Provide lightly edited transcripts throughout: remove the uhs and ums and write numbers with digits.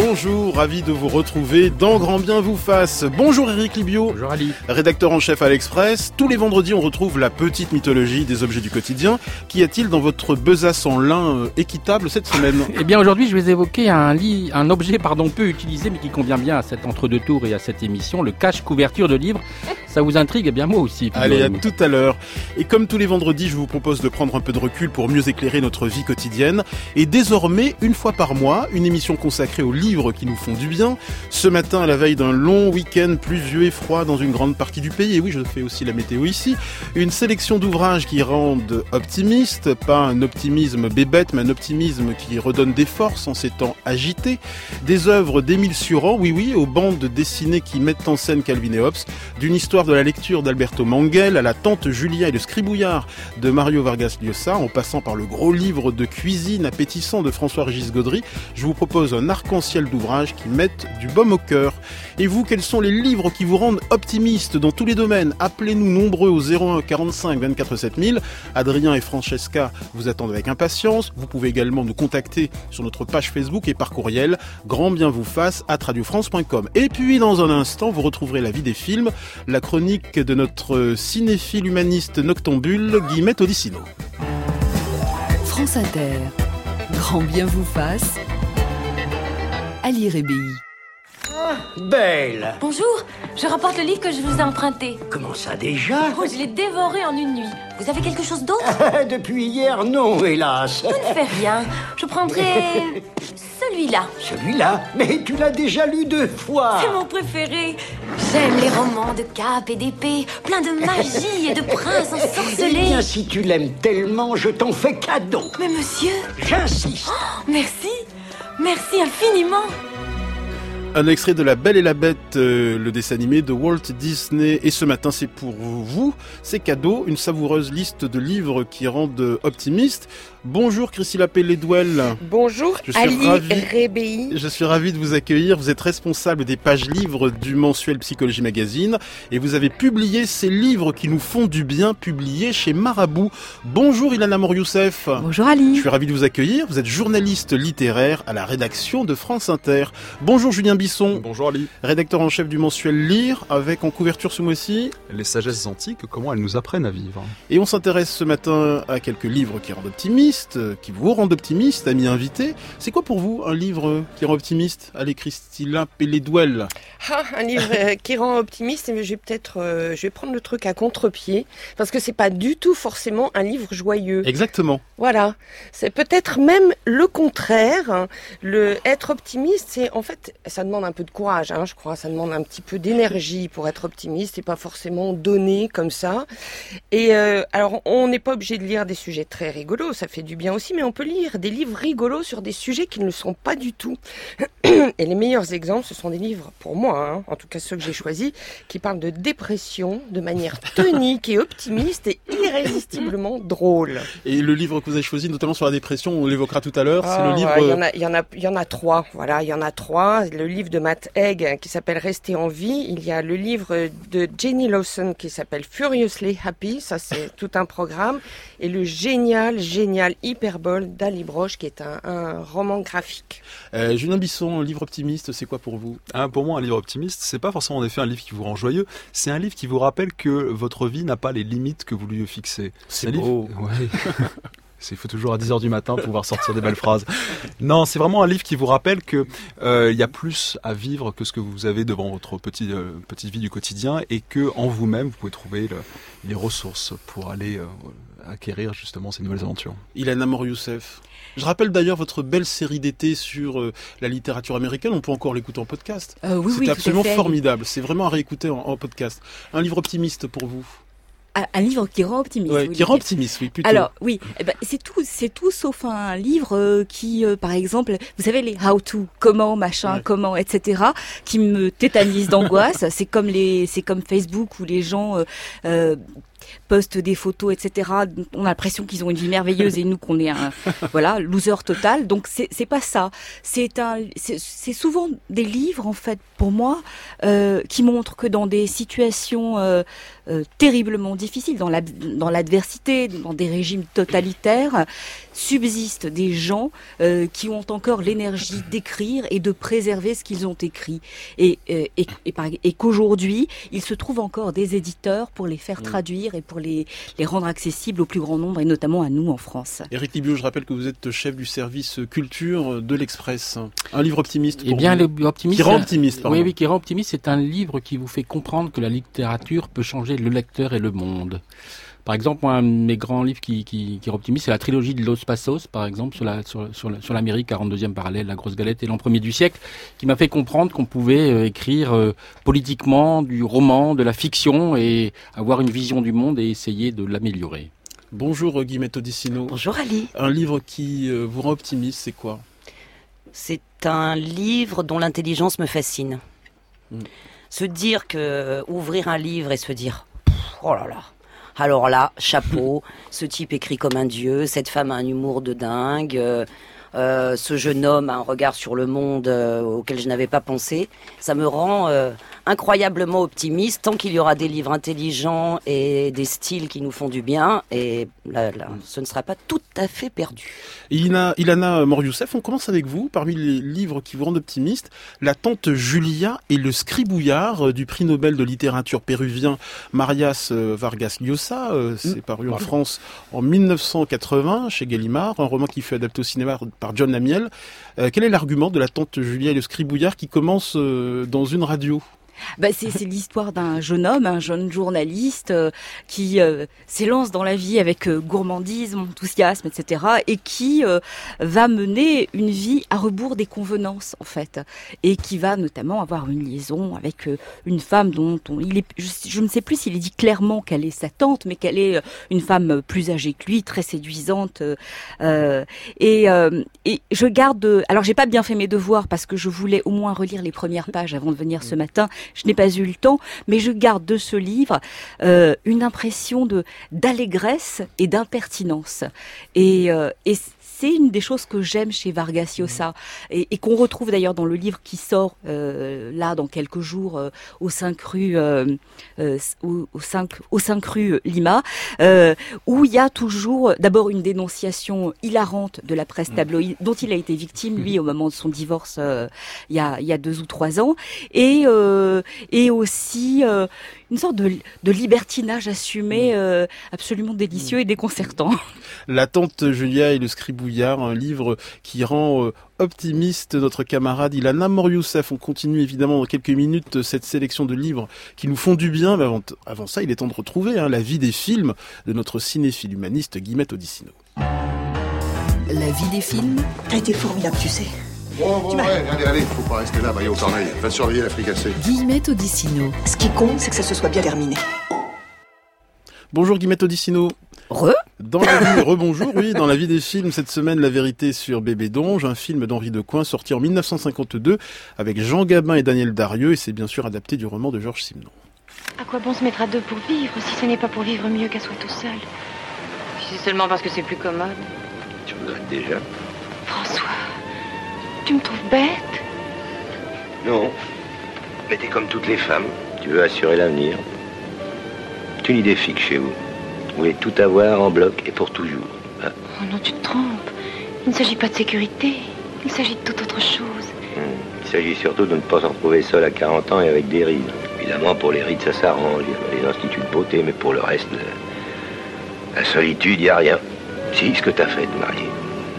bonjour, ravi de vous retrouver dans Grand Bien vous fasse. Bonjour Eric Libio. Bonjour Ali. Rédacteur en chef à l'Express. Tous les vendredis, on retrouve la petite mythologie des objets du quotidien. Qu'y a-t-il dans votre besace en lin équitable cette semaine ? Eh bien aujourd'hui, je vais évoquer un objet peu utilisé mais qui convient bien à cet entre-deux tours et à cette émission, le cache-couverture de livres. Ça vous intrigue ? Eh bien moi aussi. Allez, à tout à l'heure. Et comme tous les vendredis, je vous propose de prendre un peu de recul pour mieux éclairer notre vie quotidienne. Et désormais, une fois par mois, une émission consacrée aux livres qui nous font du bien. Ce matin, à la veille d'un long week-end pluvieux et froid dans une grande partie du pays, et oui, je fais aussi la météo ici, une sélection d'ouvrages qui rendent optimistes, pas un optimisme bébête, mais un optimisme qui redonne des forces en ces temps agités. Des œuvres d'Émile Cioran, oui, aux bandes dessinées qui mettent en scène Calvin et Hobbes, d'une histoire de la lecture d'Alberto Manguel à la tante Julia et le scribouillard de Mario Vargas Llosa, en passant par le gros livre de cuisine appétissant de François-Régis Gaudry, je vous propose un arc-en-ciel d'ouvrages qui mettent du baume au cœur. Et vous, quels sont les livres qui vous rendent optimiste dans tous les domaines ? Appelez-nous nombreux au 01 45 24 7000. Adrien et Francesca vous attendent avec impatience. Vous pouvez également nous contacter sur notre page Facebook et par courriel grandbienvoufasse@radiofrance.com. Et puis dans un instant, vous retrouverez la vie des films, la chronique de notre cinéphile humaniste noctambule Guillemette Odissino. France Inter, Grand bien vous fasse, Ali Rébéi. Belle. Bonjour, je rapporte le livre que je vous ai emprunté. Comment ça déjà? Oh, je l'ai dévoré en une nuit. Vous avez quelque chose d'autre? Depuis hier, non, hélas. Ça ne fait rien. Je prendrai celui-là. Celui-là? Mais tu l'as déjà lu 2 fois. C'est mon préféré. J'aime les romans de capes et d'épées, plein de magie et de princes Eh ensorcelés. bien, si tu l'aimes tellement, je t'en fais cadeau. Mais monsieur... J'insiste. Oh, merci. Merci infiniment. Un extrait de La Belle et la Bête, le dessin animé de Walt Disney. Et ce matin, c'est pour vous, c'est cadeau, une savoureuse liste de livres qui rendent optimistes. Bonjour Christine Pelledouel. Bonjour Ali Rébéi. Je suis ravi de vous accueillir. Vous êtes responsable des pages livres du mensuel Psychologie Magazine et vous avez publié ces livres qui nous font du bien, publiés chez Marabout. Bonjour Ilana Mour-Youssef. Bonjour Ali. Je suis ravi de vous accueillir. Vous êtes journaliste littéraire à la rédaction de France Inter. Bonjour Julien Bisson. Bonjour Ali. Rédacteur en chef du mensuel Lire, avec en couverture ce mois-ci Les sagesses antiques, comment elles nous apprennent à vivre. Et on s'intéresse ce matin à quelques livres qui rendent optimistes, qui vous rendent optimiste, amis invités. C'est quoi pour vous un livre qui rend optimiste ? Allez, Christina Pelledouel. Un livre qui rend optimiste, mais je vais prendre le truc à contre-pied, parce que c'est pas du tout forcément un livre joyeux. Exactement. Voilà, c'est peut-être même le contraire. Le être optimiste, c'est en fait, ça demande un peu de courage, je crois. Ça demande un petit peu d'énergie pour être optimiste, et pas forcément donné comme ça. Et alors, on n'est pas obligé de lire des sujets très rigolos, ça fait du bien aussi, mais on peut lire des livres rigolos sur des sujets qui ne le sont pas du tout. Et les meilleurs exemples, ce sont des livres, pour moi, en tout cas ceux que j'ai choisis, qui parlent de dépression de manière tonique et optimiste et irrésistiblement drôle. Et le livre que vous avez choisi, notamment sur la dépression, on l'évoquera tout à l'heure, c'est le livre... Il y en a 3, voilà, il y en a 3. Le livre de Matt Haig qui s'appelle Rester en vie. Il y a le livre de Jenny Lawson qui s'appelle Furiously Happy, ça c'est tout un programme. Et le génial Hyperbole d'Ali Broche qui est un roman graphique. Julien Bisson, un livre optimiste, c'est quoi pour vous ? Pour moi, un livre optimiste, c'est pas forcément en effet un livre qui vous rend joyeux, c'est un livre qui vous rappelle que votre vie n'a pas les limites que vous lui fixez. C'est beau. Ouais. Il faut toujours à 10h du matin pouvoir sortir des belles phrases. Non, c'est vraiment un livre qui vous rappelle que y a plus à vivre que ce que vous avez devant votre petite vie du quotidien et que en vous-même, vous pouvez trouver les ressources pour aller acquérir justement ces nouvelles aventures. Ilana Mour-Youssef. Je rappelle d'ailleurs votre belle série d'été sur la littérature américaine. On peut encore l'écouter en podcast. Oui, absolument formidable. C'est vraiment à réécouter en podcast. Un livre optimiste pour vous ? Un livre qui rend optimiste. Ouais, qui rend optimiste, oui, plutôt. Alors, oui, c'est tout sauf un livre qui, par exemple, vous savez, les how-to, comment, etc., qui me tétanisent d'angoisse. C'est comme Facebook où les gens postent des photos, etc. On a l'impression qu'ils ont une vie merveilleuse et nous qu'on est un loser total. Donc c'est pas ça. C'est souvent des livres en fait pour moi qui montrent que dans des situations terriblement difficiles, dans l'adversité, dans des régimes totalitaires, subsistent des gens qui ont encore l'énergie d'écrire et de préserver ce qu'ils ont écrit. Et qu'aujourd'hui, il se trouve encore des éditeurs pour les faire traduire et pour les rendre accessibles au plus grand nombre, et notamment à nous en France. Éric Libiot, je rappelle que vous êtes chef du service culture de l'Express. Un livre optimiste pour qui rend optimiste. Oui, qui rend optimiste, c'est un livre qui vous fait comprendre que la littérature peut changer le lecteur et le monde. Par exemple, moi, un de mes grands livres qui rend optimiste, c'est la trilogie de Los Passos, par exemple, sur l'Amérique, 42e parallèle, la grosse galette et l'an premier du siècle, qui m'a fait comprendre qu'on pouvait écrire politiquement du roman, de la fiction, et avoir une vision du monde et essayer de l'améliorer. Bonjour Guillemette Odissino. Bonjour Ali. Un livre qui vous rend optimiste, c'est quoi ? C'est un livre dont l'intelligence me fascine. Se dire que ouvrir un livre et se dire oh là là, alors là, chapeau, ce type écrit comme un dieu, cette femme a un humour de dingue, ce jeune homme a un regard sur le monde auquel je n'avais pas pensé. Ça me rend incroyablement optimiste tant qu'il y aura des livres intelligents et des styles qui nous font du bien. Et là, ce ne sera pas tout à fait perdu. Ilana Mor-Youssef, on commence avec vous. Parmi les livres qui vous rendent optimiste, La Tante Julia et le Scribouillard du prix Nobel de littérature péruvien Marias Vargas Llosa. C'est paru en France en 1980 chez Gallimard, un roman qui fut adapté au cinéma par John Amiel. Quel est l'argument de La Tante Julia et le Scribouillard qui commence dans une radio ? C'est l'histoire d'un jeune homme, un jeune journaliste qui s'élance dans la vie avec gourmandisme, enthousiasme, etc. et qui va mener une vie à rebours des convenances, en fait, et qui va notamment avoir une liaison avec une femme dont je ne sais plus s'il est dit clairement qu'elle est sa tante, mais qu'elle est une femme plus âgée que lui, très séduisante. Et je garde... Alors, j'ai pas bien fait mes devoirs parce que je voulais au moins relire les premières pages avant de venir ce matin. Je n'ai pas eu le temps, mais je garde de ce livre une impression d'allégresse et d'impertinence. Et c'est une des choses que j'aime chez Vargas Llosa et qu'on retrouve d'ailleurs dans le livre qui sort là dans quelques jours au 5 rue Lima, où il y a toujours d'abord une dénonciation hilarante de la presse tabloïd dont il a été victime lui au moment de son divorce il y a 2 ou 3 ans, et aussi une sorte de libertinage assumé absolument délicieux et déconcertant. La Tante Julia et le Scribouillard, un livre qui rend optimiste notre camarade Ilana Mor-Youssef. On continue évidemment dans quelques minutes cette sélection de livres qui nous font du bien, mais avant ça, il est temps de retrouver la vie des films de notre cinéphile humaniste Guillemette Odissino. La vie des films. T'as été formidable, tu sais. Bon, allez, faut pas rester là, Mario Corneille. Va surveiller la fricassée. Guillemette Odissino. Ce qui compte, c'est que ça se soit bien terminé. Bonjour Guillemette Odissino. Dans la vie des films, cette semaine, La vérité sur Bébé Donge, un film d'Henri Decoing sorti en 1952 avec Jean Gabin et Daniel Darieux, et c'est bien sûr adapté du roman de Georges Simenon. À quoi bon se mettre à deux pour vivre, si ce n'est pas pour vivre mieux qu'à soi tout seul? Si c'est seulement parce que c'est plus commode. Tu regrettes déjà? François, tu me trouves bête? Non, mais t'es comme toutes les femmes, tu veux assurer l'avenir. C'est une idée fixe chez vous. Vous voulez tout avoir en bloc et pour toujours. Hein? Oh non, tu te trompes. Il ne s'agit pas de sécurité, il s'agit de toute autre chose. Il s'agit surtout de ne pas se retrouver seul à 40 ans et avec des rides. Évidemment, pour les rides, ça s'arrange, il y a les instituts de beauté, mais pour le reste, la solitude, il n'y a rien. Si, ce que t'as fait de marier.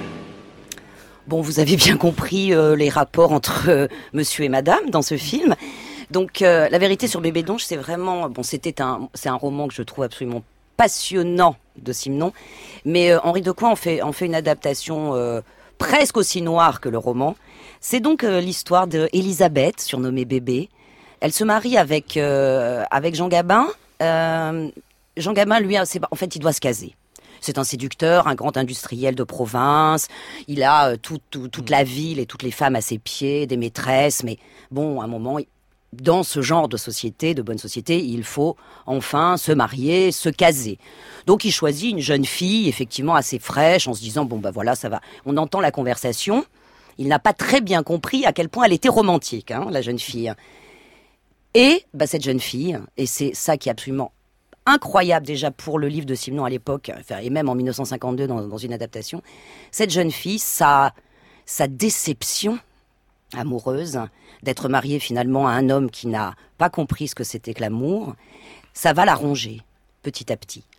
Bon, vous avez bien compris les rapports entre monsieur et madame dans ce film. Donc, La vérité sur Bébé Donge, c'est vraiment... Bon, c'est un roman que je trouve absolument passionnant de Simenon. Mais Henri Decoing en fait une adaptation presque aussi noire que le roman. C'est donc l'histoire d'Elisabeth, surnommée Bébé. Elle se marie avec Jean Gabin. Jean Gabin, lui, en fait, il doit se caser. C'est un séducteur, un grand industriel de province. Il a toute la ville et toutes les femmes à ses pieds, des maîtresses. Mais bon, à un moment, dans ce genre de société, de bonne société, il faut enfin se marier, se caser. Donc il choisit une jeune fille, effectivement assez fraîche, en se disant, bon bah voilà, ça va. On entend la conversation. Il n'a pas très bien compris à quel point elle était romantique, la jeune fille. Et cette jeune fille, et c'est ça qui est absolument incroyable déjà pour le livre de Simenon à l'époque, et même en 1952 dans une adaptation, cette jeune fille, sa déception amoureuse d'être mariée finalement à un homme qui n'a pas compris ce que c'était que l'amour, ça va la ronger petit à petit,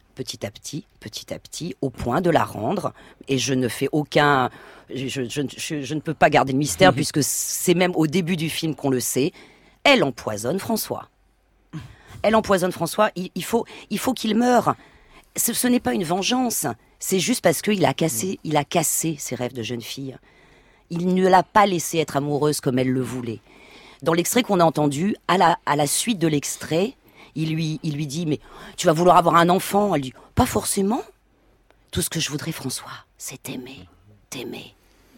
au point de la rendre. Et je ne fais aucun... Je ne peux pas garder le mystère puisque c'est même au début du film qu'on le sait. Elle empoisonne François. Il faut qu'il meure. Ce n'est pas une vengeance. C'est juste parce qu'il a cassé ses rêves de jeune fille. Il ne l'a pas laissée être amoureuse comme elle le voulait. Dans l'extrait qu'on a entendu, à la suite de l'extrait, il lui dit « Mais tu vas vouloir avoir un enfant ?» Elle dit « Pas forcément. Tout ce que je voudrais, François, c'est t'aimer. »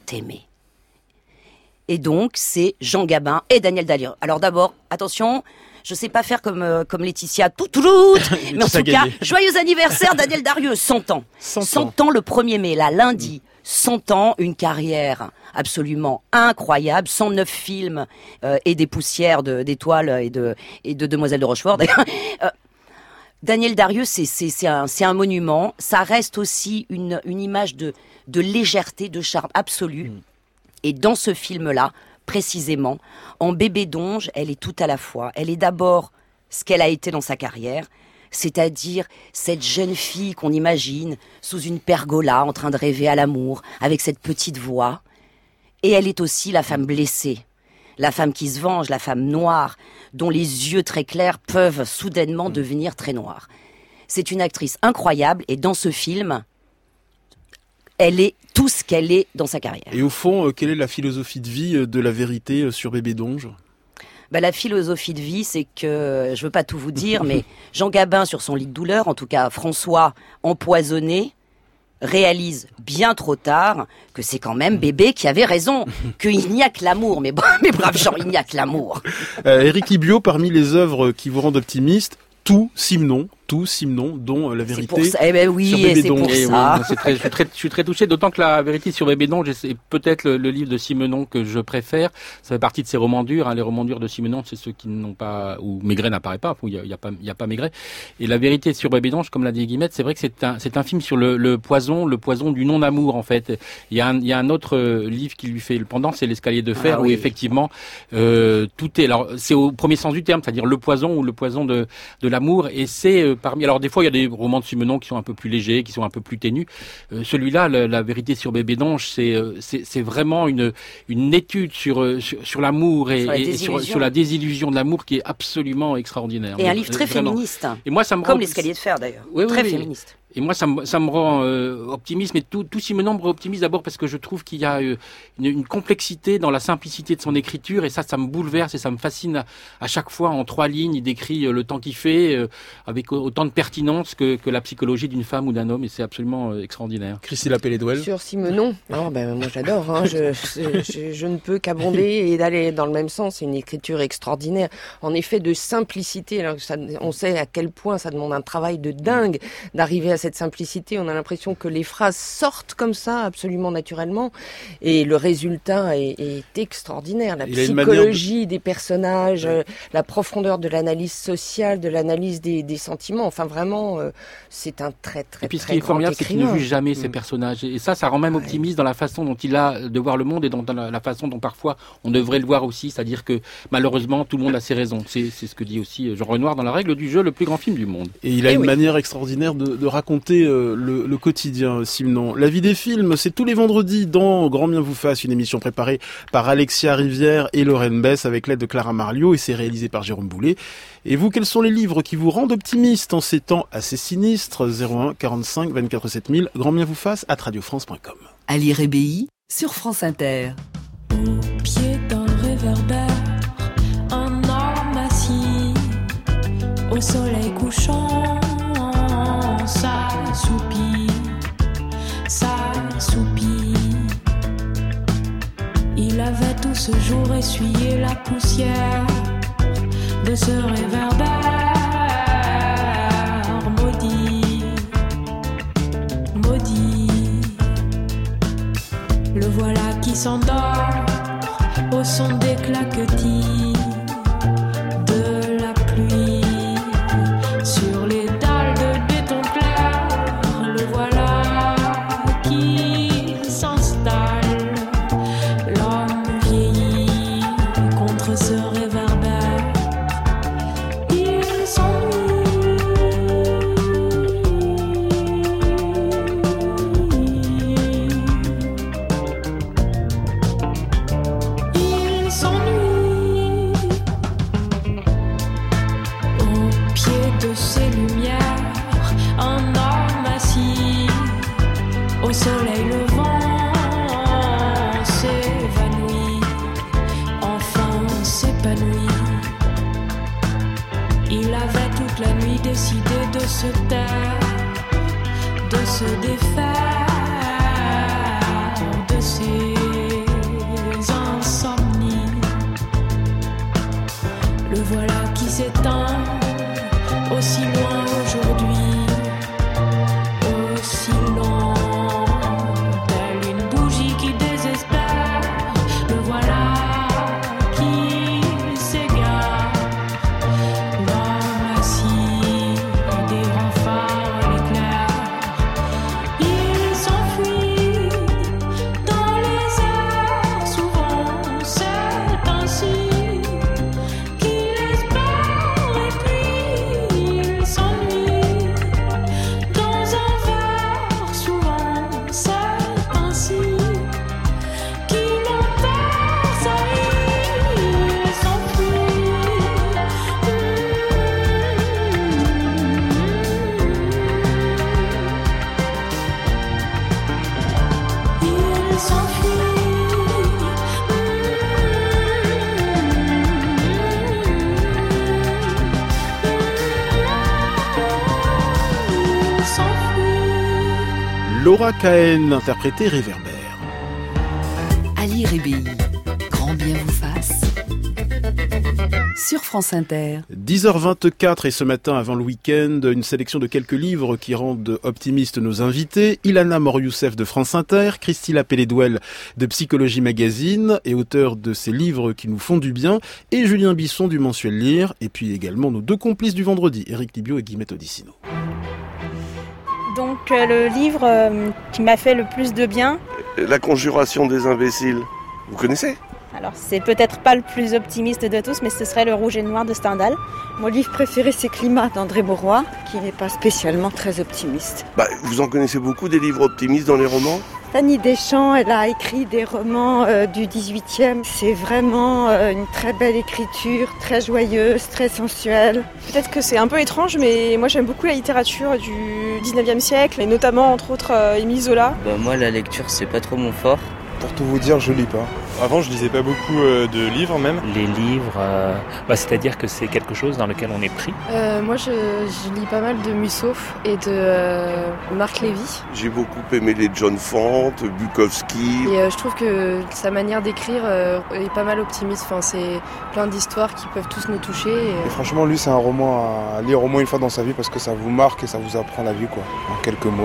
Et donc, c'est Jean Gabin et Daniel Darieux. Alors d'abord, attention, je sais pas faire comme Laetitia, mais en tout cas, joyeux anniversaire Daniel Darieux, 100 ans. 100 ans le 1er mai, là, lundi. 100 ans, une carrière absolument incroyable, 109 films et des poussières d'étoiles et de Demoiselles de Rochefort. Daniel Darieux, c'est un monument. Ça reste aussi une image de légèreté, de charme absolu. Et dans ce film-là, précisément, en Bébé Donge, elle est tout à la fois. Elle est d'abord ce qu'elle a été dans sa carrière, c'est-à-dire cette jeune fille qu'on imagine sous une pergola en train de rêver à l'amour, avec cette petite voix. Et elle est aussi la femme blessée, la femme qui se venge, la femme noire, dont les yeux très clairs peuvent soudainement devenir très noirs. C'est une actrice incroyable et dans ce film, elle est tout ce qu'elle est dans sa carrière. Et au fond, quelle est la philosophie de vie de La Vérité sur Bébé Donge ? La philosophie de vie, c'est que, je veux pas tout vous dire, mais Jean Gabin sur son lit de douleur, en tout cas François empoisonné, réalise bien trop tard que c'est quand même Bébé qui avait raison, qu'il n'y a que l'amour. Mais brave Jean, il n'y a que l'amour. Éric Libiot, parmi les œuvres qui vous rendent optimiste, tout Simenon, dont La Vérité sur Bébé Donge. Je suis très touché, d'autant que La Vérité sur Bébé Donge, c'est peut-être le livre de Simenon que je préfère. Ça fait partie de ses romans durs. Les romans durs de Simenon, c'est ceux qui n'ont pas, où Maigret n'apparaît pas, où il y a pas Maigret. Et La Vérité sur Bébé Donge, comme l'a dit Guillemette, c'est vrai que c'est un film sur le poison du non-amour en fait. Il y a un autre livre qui lui fait le pendant, c'est L'Escalier de fer, où effectivement tout est. Alors c'est au premier sens du terme, c'est-à-dire le poison de l'amour. Et c'est alors des fois il y a des romans de Simenon qui sont un peu plus légers, qui sont un peu plus ténus. Celui-là, La Vérité sur Bébé Donge, c'est vraiment une étude sur l'amour et sur la désillusion de l'amour qui est absolument extraordinaire. Et un livre très féministe. Et moi, ça me comme L'Escalier de fer d'ailleurs. Très féministe. Et moi, ça me rend optimiste, mais tout Simenon me rend optimiste d'abord parce que je trouve qu'il y a une complexité dans la simplicité de son écriture, et ça me bouleverse et ça me fascine à chaque fois. En 3 lignes, il décrit le temps qu'il fait avec autant de pertinence que la psychologie d'une femme ou d'un homme, et c'est absolument extraordinaire. Christine Lapellé-Douel. Sur Simenon, moi j'adore, je ne peux qu'abonder et d'aller dans le même sens. C'est une écriture extraordinaire, en effet de simplicité. Alors on sait à quel point ça demande un travail de dingue d'arriver à cette simplicité. On a l'impression que les phrases sortent comme ça, absolument naturellement, et le résultat est extraordinaire. La psychologie des personnages, la profondeur de l'analyse sociale, de l'analyse des sentiments. Enfin, vraiment, c'est un très, très, et puis, très ce qui est formidable, c'est qu'il ne juge jamais ces personnages. Et ça rend même optimiste dans la façon dont il a de voir le monde et dans la façon dont parfois on devrait le voir aussi. C'est-à-dire que, malheureusement, tout le monde a ses raisons. C'est ce que dit aussi Jean Renoir dans La Règle du jeu, le plus grand film du monde. Et il a une manière extraordinaire de raconter le quotidien, Simenon. La vie des films, c'est tous les vendredis dans Grand Bien vous fasse, une émission préparée par Alexia Rivière et Lorraine Bess avec l'aide de Clara Marliot, et c'est réalisé par Jérôme Boulet. Et vous, quels sont les livres qui vous rendent optimiste en ces temps assez sinistres? 01 45 24 7000, Grand Bien vous fasse @ radiofrance.com. Ali Rébéi sur France Inter. Au pied d'un réverbère, un homme assis au soleil couchant. Ça soupire. Il avait tout ce jour essuyé la poussière de ce réverbère maudit, maudit. Le voilà qui s'endort au son des claquetis de la pluie sur les dalles de béton clair. Le voilà qui s'installe, l'homme vieillit contre ce réverbère. Il s'ennuie, il s'ennuie. Au pied de ces lumières, un homme assis au soleil levant s'évanouit, enfin s'épanouit. Il avait toute la nuit décidé de se taire, de se défaire de ses insomnies. Le voilà qui s'éteint aussi loin aujourd'hui, aussi loin, telle une bougie qui désespère. Le voilà qui s'égare, l'homme assis des renforts l'éclair. Il s'enfuit dans les airs, souvent c'est ainsi qu'il espère, et puis il s'ennuie dans un verre, souvent c'est ainsi qu'il enterre sa vie. Il s'enfuit, il s'enfuit. Laura Cahen interprétait Réverbère. Ali Rébéi, grand bien vous fasse. Sur France Inter. 10h24 et ce matin avant le week-end, une sélection de quelques livres qui rendent optimistes nos invités. Ilana Mor-Youssef de France Inter, Christila Pelledouel de Psychologie Magazine et auteur de ces livres qui nous font du bien, et Julien Bisson du mensuel Lire, et puis également nos deux complices du vendredi, Éric Thibio et Guillemette Odissino. Donc le livre qui m'a fait le plus de bien. La conjuration des imbéciles. Vous connaissez ? Alors c'est peut-être pas le plus optimiste de tous, mais ce serait Le Rouge et le Noir de Stendhal. Mon livre préféré c'est Climat d'André Mauroy, qui n'est pas spécialement très optimiste. Vous en connaissez beaucoup des livres optimistes dans les romans ? Fanny Deschamps, elle a écrit des romans du 18e. C'est vraiment une très belle écriture, très joyeuse, très sensuelle. Peut-être que c'est un peu étrange, mais moi j'aime beaucoup la littérature du 19e siècle, et notamment entre autres Émile Zola. Moi la lecture c'est pas trop mon fort. Pour tout vous dire, je lis pas. Avant, je lisais pas beaucoup de livres même. Les livres, c'est-à-dire que c'est quelque chose dans lequel on est pris. Moi, je lis pas mal de Musso et de Marc Lévy. J'ai beaucoup aimé les John Fante, Bukowski. Et je trouve que sa manière d'écrire est pas mal optimiste. Enfin, c'est plein d'histoires qui peuvent tous nous toucher. Et franchement, lui, c'est un roman à lire au moins une fois dans sa vie parce que ça vous marque et ça vous apprend la vie, quoi, en quelques mots.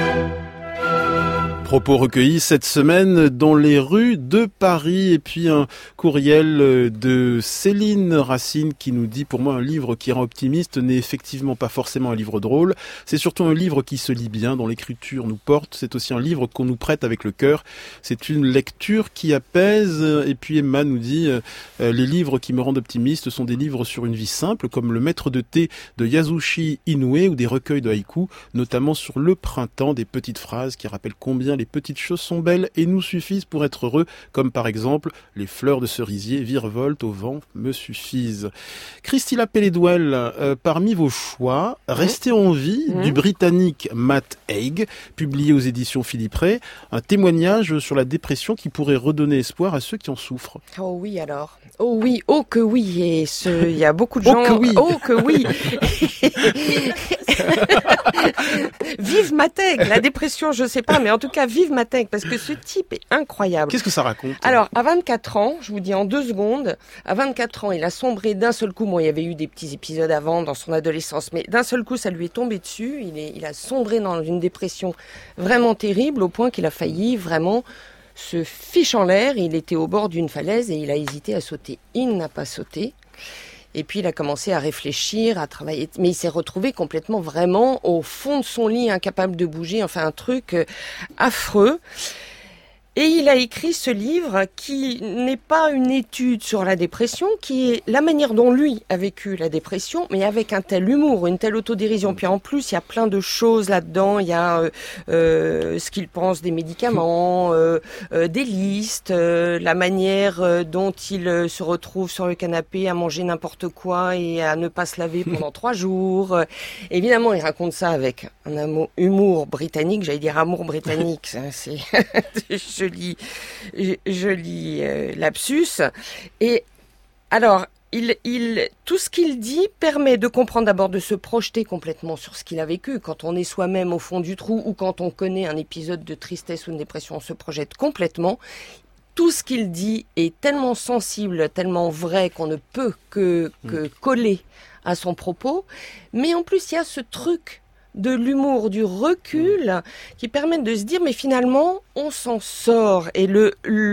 Propos recueillis cette semaine dans les rues de Paris, et puis un courriel de Céline Racine qui nous dit: pour moi, un livre qui rend optimiste n'est effectivement pas forcément un livre drôle, c'est surtout un livre qui se lit bien, dont l'écriture nous porte, c'est aussi un livre qu'on nous prête avec le cœur, c'est une lecture qui apaise. Et puis Emma nous dit: les livres qui me rendent optimiste sont des livres sur une vie simple, comme Le Maître de thé de Yasushi Inoue, ou des recueils de haïkus, notamment sur le printemps, des petites phrases qui rappellent combien les petites choses sont belles et nous suffisent pour être heureux, comme par exemple les fleurs de cerisier virevoltent au vent me suffisent. Christila Pelledouel, parmi vos choix, Rester en vie du Britannique Matt Haig, publié aux éditions Philippe Ray, un témoignage sur la dépression qui pourrait redonner espoir à ceux qui en souffrent. Oh oui alors, oh oui, oh que oui, et il y a beaucoup de gens. Oh que oui, oh que oui. Vive Mateg, la dépression, je sais pas, mais en tout cas, vive Mateg, parce que ce type est incroyable. Qu'est-ce que ça raconte? Alors, à 24 ans, je vous dis en 2 secondes, à 24 ans, il a sombré d'un seul coup. Bon, il y avait eu des petits épisodes avant, dans son adolescence, mais d'un seul coup, ça lui est tombé dessus. Il a sombré dans une dépression vraiment terrible, au point qu'il a failli vraiment se fiche en l'air. Il était au bord d'une falaise et il a hésité à sauter. Il n'a pas sauté. Et puis il a commencé à réfléchir, à travailler, mais il s'est retrouvé complètement vraiment au fond de son lit, incapable de bouger, enfin un truc affreux. Et il a écrit ce livre qui n'est pas une étude sur la dépression, qui est la manière dont lui a vécu la dépression, mais avec un tel humour, une telle autodérision. Puis en plus, il y a plein de choses là-dedans. Il y a ce qu'il pense des médicaments, des listes, la manière dont il se retrouve sur le canapé à manger n'importe quoi et à ne pas se laver pendant 3 jours. Évidemment, il raconte ça avec un humour britannique, j'allais dire amour britannique, c'est joli lapsus. Et alors, tout ce qu'il dit permet de comprendre d'abord, de se projeter complètement sur ce qu'il a vécu. Quand on est soi-même au fond du trou ou quand on connaît un épisode de tristesse ou de dépression, on se projette complètement. Tout ce qu'il dit est tellement sensible, tellement vrai qu'on ne peut que coller à son propos. Mais en plus, il y a ce truc de l'humour, du recul, qui permettent de se dire, mais finalement, on s'en sort. Et le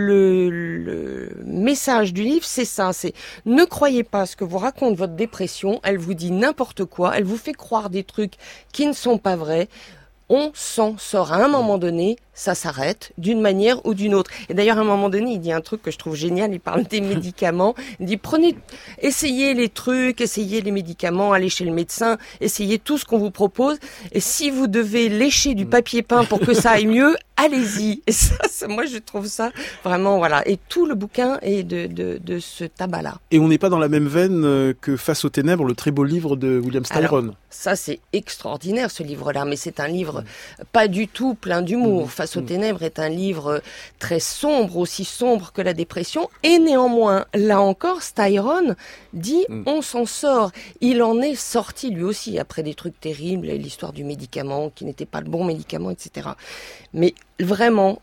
message du livre, c'est ça, c'est ne croyez pas ce que vous raconte votre dépression, elle vous dit n'importe quoi, elle vous fait croire des trucs qui ne sont pas vrais. On s'en sort. À un moment donné, ça s'arrête d'une manière ou d'une autre. Et d'ailleurs, à un moment donné, il dit un truc que je trouve génial. Il parle des médicaments. Il dit, essayez les trucs, essayez les médicaments, allez chez le médecin, essayez tout ce qu'on vous propose. Et si vous devez lécher du papier peint pour que ça aille mieux, allez-y. Et ça, moi, je trouve ça vraiment, voilà. Et tout le bouquin est de ce tabac-là. Et on n'est pas dans la même veine que Face aux ténèbres, le très beau livre de William Styron. Alors, ça, c'est extraordinaire, ce livre-là. Mais c'est un livre pas du tout plein d'humour. Face aux ténèbres est un livre très sombre, aussi sombre que la dépression. Et néanmoins, là encore, Styron dit on s'en sort. Il en est sorti lui aussi, après des trucs terribles, l'histoire du médicament qui n'était pas le bon médicament, etc. Mais vraiment,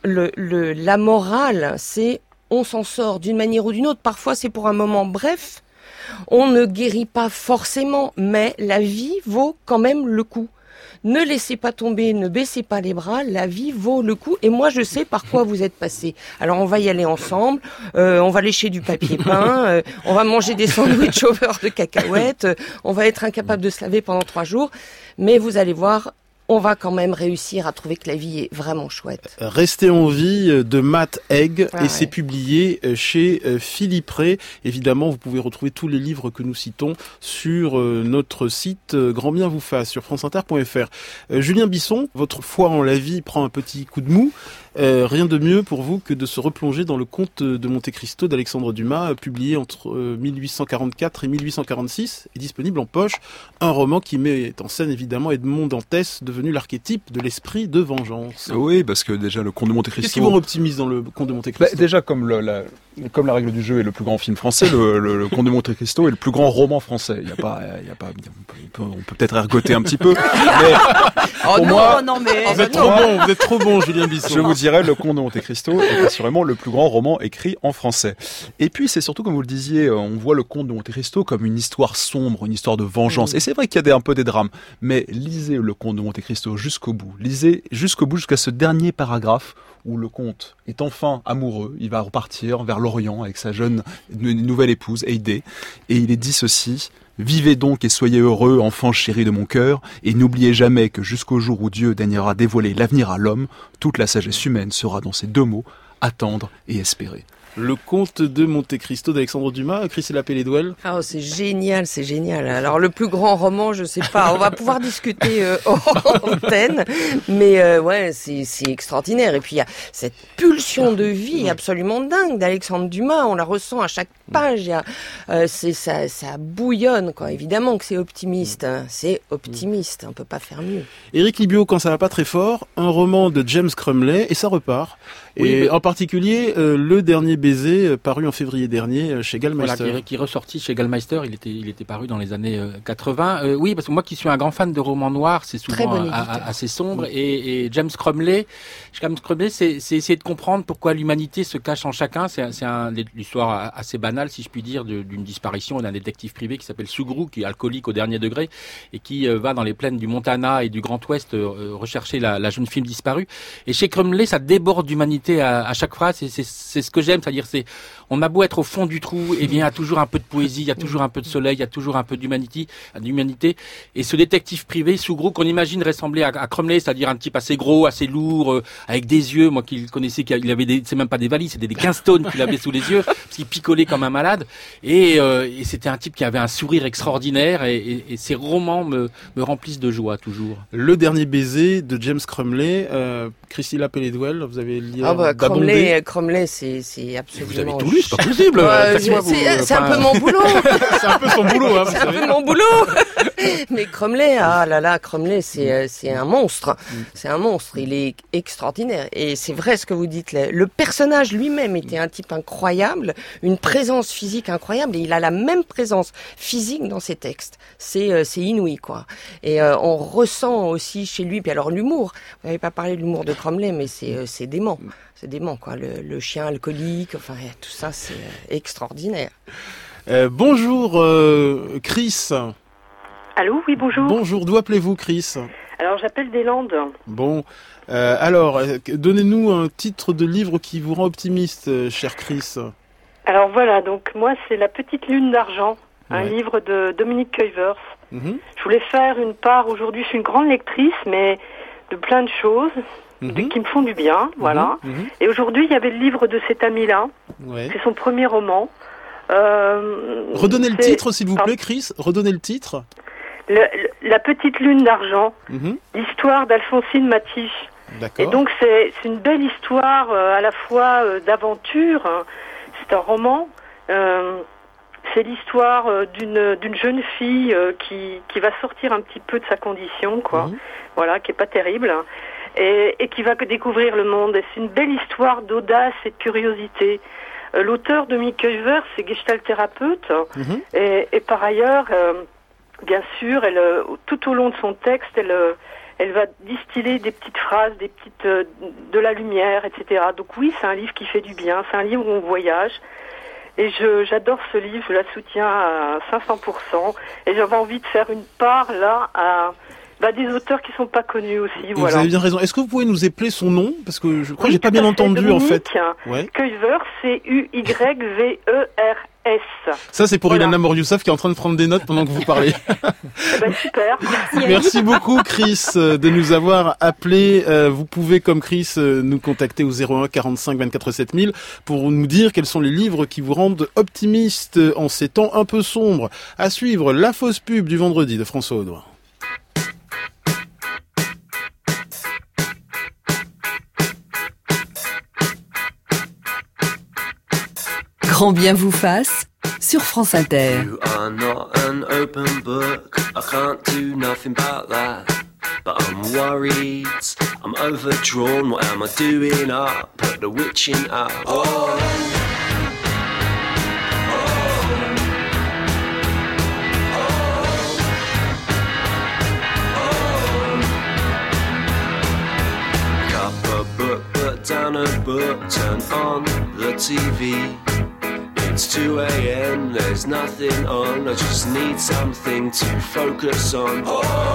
la morale, c'est on s'en sort d'une manière ou d'une autre. Parfois, c'est pour un moment bref. On ne guérit pas forcément, mais la vie vaut quand même le coup. Ne laissez pas tomber, ne baissez pas les bras, la vie vaut le coup. Et moi, je sais par quoi vous êtes passé. Alors, on va y aller ensemble, on va lécher du papier peint, on va manger des sandwichs au beurre de cacahuètes, on va être incapable de se laver pendant 3 jours. Mais vous allez voir, on va quand même réussir à trouver que la vie est vraiment chouette. Restez en vie de Matt Haig, et c'est publié chez Philippe Ray. Évidemment, vous pouvez retrouver tous les livres que nous citons sur notre site Grand Bien vous fasse, sur franceinter.fr. Julien Bisson, votre foi en la vie prend un petit coup de mou. Rien de mieux pour vous que de se replonger dans le Comte de Monte Cristo d'Alexandre Dumas, publié entre 1844 et 1846, et disponible en poche. Un roman qui met en scène évidemment Edmond Dantès, devenu l'archétype de l'esprit de vengeance. Oui, parce que déjà le Comte de Monte Cristo... Qu'est-ce qui vous optimise dans le Comte de Monte Cristo? Déjà, comme la règle du jeu est le plus grand film français, le Comte de Monte Cristo est le plus grand roman français. On peut peut-être ergoter un petit peu, mais pour moi, vous êtes trop bon, Julien Bisson. Je vous dirais, le Comte de Monte Cristo est assurément le plus grand roman écrit en français. Et puis, c'est surtout, comme vous le disiez, on voit le Comte de Monte Cristo comme une histoire sombre, une histoire de vengeance. Et c'est vrai qu'il y a un peu des drames, mais lisez le Comte de Monte Cristo jusqu'au bout. Lisez jusqu'au bout, jusqu'à ce dernier paragraphe où le comte est enfin amoureux. Il va repartir vers l'Orient avec sa nouvelle épouse, Haydée. Et il est dit ceci: vivez donc et soyez heureux, enfants chéris de mon cœur, et n'oubliez jamais que jusqu'au jour où Dieu daignera dévoiler l'avenir à l'homme, toute la sagesse humaine sera dans ces 2 mots, attendre et espérer. Le Comte de Monte Cristo d'Alexandre Dumas, Christelle Pelledouel. Ah, c'est génial, c'est génial. Alors, le plus grand roman, je sais pas, on va pouvoir discuter hors antenne, mais ouais, c'est extraordinaire. Et puis, il y a cette pulsion de vie absolument dingue d'Alexandre Dumas, on la ressent à chaque page. Ça bouillonne, quoi. Évidemment que c'est optimiste, hein. C'est optimiste, on peut pas faire mieux. Éric Libio, quand ça va pas très fort, un roman de James Crumley, et ça repart. Et en particulier, le dernier baiser, paru en février dernier chez Gallmeister. Voilà, qui est ressorti chez Gallmeister. Il était paru dans les années 80. Oui, parce que moi qui suis un grand fan de romans noirs, c'est souvent assez sombre. Et James Cromley, c'est essayer de comprendre pourquoi l'humanité se cache en chacun. C'est l'histoire assez banale, si je puis dire, d'une disparition d'un détective privé qui s'appelle Sugrou, qui est alcoolique au dernier degré et qui va dans les plaines du Montana et du Grand Ouest rechercher la jeune fille disparue. Et chez Cromley, ça déborde d'humanité à chaque phrase. C'est ce que j'aime, c'est-à-dire on a beau être au fond du trou, et bien il y a toujours un peu de poésie, il y a toujours un peu de soleil, il y a toujours un peu d'humanité. Et ce détective privé, Sugrou, qu'on imagine ressembler à Cromley, c'est-à-dire un type assez gros, assez lourd, avec des yeux, moi qui le connaissais, il avait c'est même pas des valises, c'était des 15 tonnes qu'il avait sous les yeux, parce qu'il picolait comme un malade. Et c'était un type qui avait un sourire extraordinaire, et ces romans me remplissent de joie toujours. Le dernier baiser de James Cromley, Priscilla Pelledwell, vous avez lu Cromley, c'est absolument... Vous avez tout lu, c'est pas possible. C'est un peu mon boulot. C'est un peu son boulot, hein. C'est un peu mon boulot. Mais Cromley, Cromley, c'est un monstre. C'est un monstre. Il est extraordinaire. Et c'est vrai ce que vous dites. Le personnage lui-même était un type incroyable, une présence physique incroyable, et il a la même présence physique dans ses textes. C'est inouï, quoi. Et on ressent aussi chez lui. Puis alors l'humour. Vous n'avez pas parlé de l'humour de Cromley, mais c'est dément. C'est dément, quoi. Le chien alcoolique, enfin tout ça, c'est extraordinaire. Bonjour Chris. Allô, oui, bonjour. Bonjour, d'où appelez-vous Chris? Alors j'appelle des Landes. Bon, alors donnez-nous un titre de livre qui vous rend optimiste, cher Chris. Alors voilà, donc moi c'est La Petite Lune d'Argent, un livre de Dominique Cueuvers. Je voulais faire une part aujourd'hui, je suis une grande lectrice, mais de plein de choses. Qui me font du bien, voilà. Et aujourd'hui, il y avait le livre de cet ami-là. C'est son premier roman. Redonnez le titre, s'il vous plaît, Chris. Redonnez le titre. La Petite Lune d'Argent. L'histoire d'Alphonsine Matisse. D'accord. Et donc, c'est une belle histoire à la fois d'aventure. C'est un roman. C'est l'histoire d'une jeune fille qui va sortir un petit peu de sa condition, quoi. Voilà, qui est pas terrible. Et qui va découvrir le monde. Et c'est une belle histoire d'audace et de curiosité. L'auteur de Dominique Cueuvers, c'est gestalt thérapeute. Et par ailleurs, bien sûr, tout au long de son texte, elle va distiller des petites phrases, de la lumière, etc. Donc oui, c'est un livre qui fait du bien. C'est un livre où on voyage. Et j'adore ce livre, je la soutiens à 500%. Et j'avais envie de faire une part là à des auteurs qui sont pas connus aussi. Vous avez bien raison. Est-ce que vous pouvez nous épeler son nom? Parce que je crois que j'ai pas bien entendu en fait. Cueuvers, Cueuvers. Ça c'est pour Ilana Morioussaf qui est en train de prendre des notes pendant que vous parlez. Super. Merci beaucoup Chris de nous avoir appelé. Vous pouvez comme Chris nous contacter au 01 45 24 7000 pour nous dire quels sont les livres qui vous rendent optimiste en ces temps un peu sombres. À suivre, la fausse pub du vendredi de François Audouin. Grand bien vous fasse sur France Inter. You are not an open book, I can't do nothing about that. But I'm worried, I'm overdrawn, what am I doing up? Put the witching up. Pick up a book, put down a book, turn on the TV. It's 2 a.m, there's nothing on, I just need something to focus on.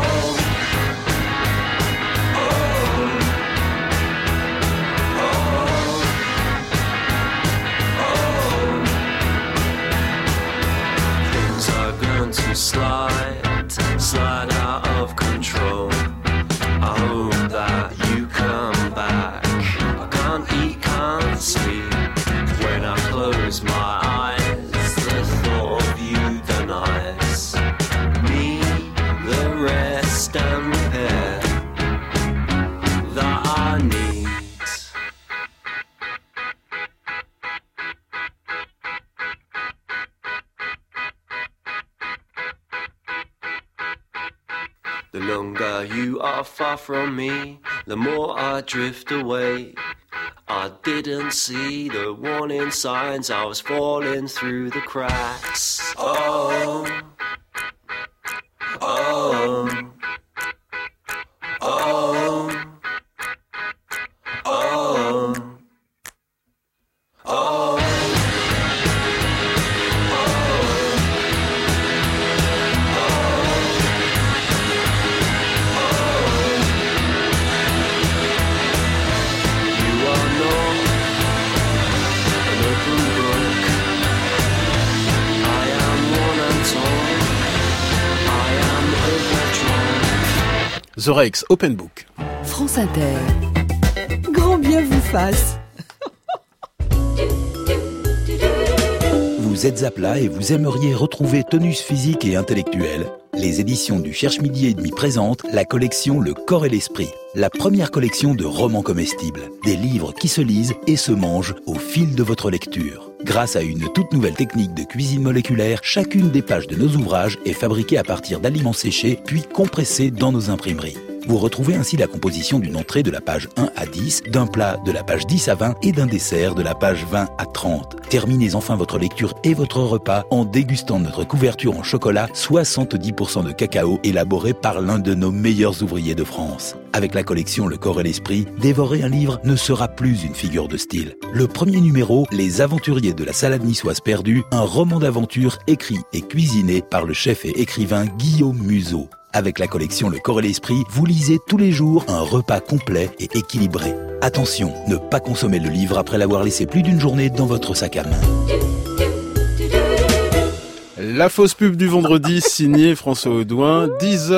Things are going to slide out of control. I hope that you come back. I can't eat, can't sleep. When I close my eyes, the thought of you denies me the rest and repair that I need. The longer you are far from me, the more I drift away. I didn't see the warning signs, I was falling through the cracks. Oh, oh, oh, oh, oh. The Rex, Open Book. France Inter. Grand bien vous fasse. Vous êtes à plat et vous aimeriez retrouver tonus physique et intellectuel. Les éditions du Cherche Midi et Demi présentent la collection Le Corps et l'Esprit. La première collection de romans comestibles. Des livres qui se lisent et se mangent au fil de votre lecture. Grâce à une toute nouvelle technique de cuisine moléculaire, chacune des pages de nos ouvrages est fabriquée à partir d'aliments séchés puis compressés dans nos imprimeries. Vous retrouvez ainsi la composition d'une entrée de la page 1 à 10, d'un plat de la page 10 à 20 et d'un dessert de la page 20 à 30. Terminez enfin votre lecture et votre repas en dégustant notre couverture en chocolat 70% de cacao élaboré par l'un de nos meilleurs ouvriers de France. Avec la collection Le Corps et l'Esprit, dévorer un livre ne sera plus une figure de style. Le premier numéro, Les Aventuriers de la salade niçoise perdue, un roman d'aventure écrit et cuisiné par le chef et écrivain Guillaume Museau. Avec la collection Le Corps et l'Esprit, vous lisez tous les jours un repas complet et équilibré. Attention, ne pas consommer le livre après l'avoir laissé plus d'une journée dans votre sac à main. La fausse pub du vendredi, signée François Audouin,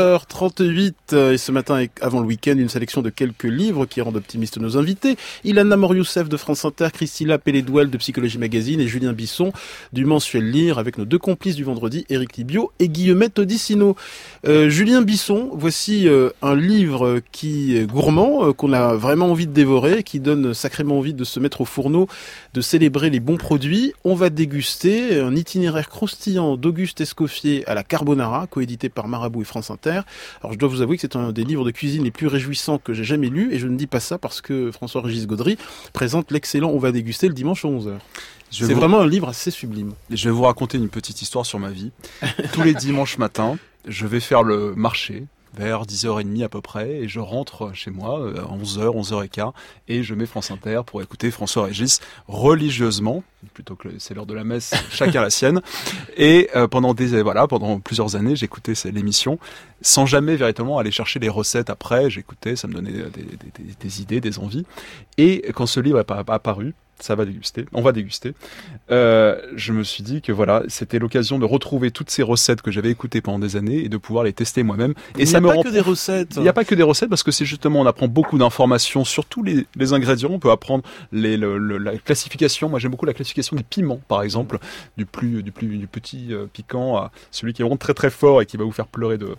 10h38, et ce matin, avant le week-end, une sélection de quelques livres qui rendent optimistes nos invités. Ilana Mor-Youssef de France Inter, Christilla Pellet-Douel de Psychologie Magazine et Julien Bisson du mensuel Lire, avec nos deux complices du vendredi, Éric Thibio et Guillemette Odissino. Julien Bisson, voici un livre qui est gourmand, qu'on a vraiment envie de dévorer, qui donne sacrément envie de se mettre au fourneau, de célébrer les bons produits. On va déguster un itinéraire croustillant d'Auguste Escoffier à la carbonara, coédité par Marabout et France Inter. Alors je dois vous avouer que c'est un des livres de cuisine les plus réjouissants que j'ai jamais lus, et je ne dis pas ça parce que François-Régis Gaudry présente l'excellent On va déguster le dimanche à 11h. C'est vraiment un livre assez sublime. Je vais vous raconter une petite histoire sur ma vie. Tous les dimanches matins, je vais faire le marché vers 10h30 à peu près, et je rentre chez moi à 11h, 11h15, et je mets France Inter pour écouter François-Régis religieusement, plutôt que c'est l'heure de la messe, chacun la sienne. Et pendant plusieurs années, j'écoutais l'émission sans jamais véritablement aller chercher les recettes après. J'écoutais, ça me donnait des idées, des envies. Et quand ce livre est apparu, on va déguster. Je me suis dit que voilà, c'était l'occasion de retrouver toutes ces recettes que j'avais écoutées pendant des années et de pouvoir les tester moi-même. Et il n'y a pas que des recettes. Il n'y a pas que des recettes, parce que c'est justement, on apprend beaucoup d'informations sur tous les ingrédients. On peut apprendre la classification. Moi, j'aime beaucoup la classification des piments, par exemple, du petit piquant à celui qui est vraiment très très fort et qui va vous faire pleurer de.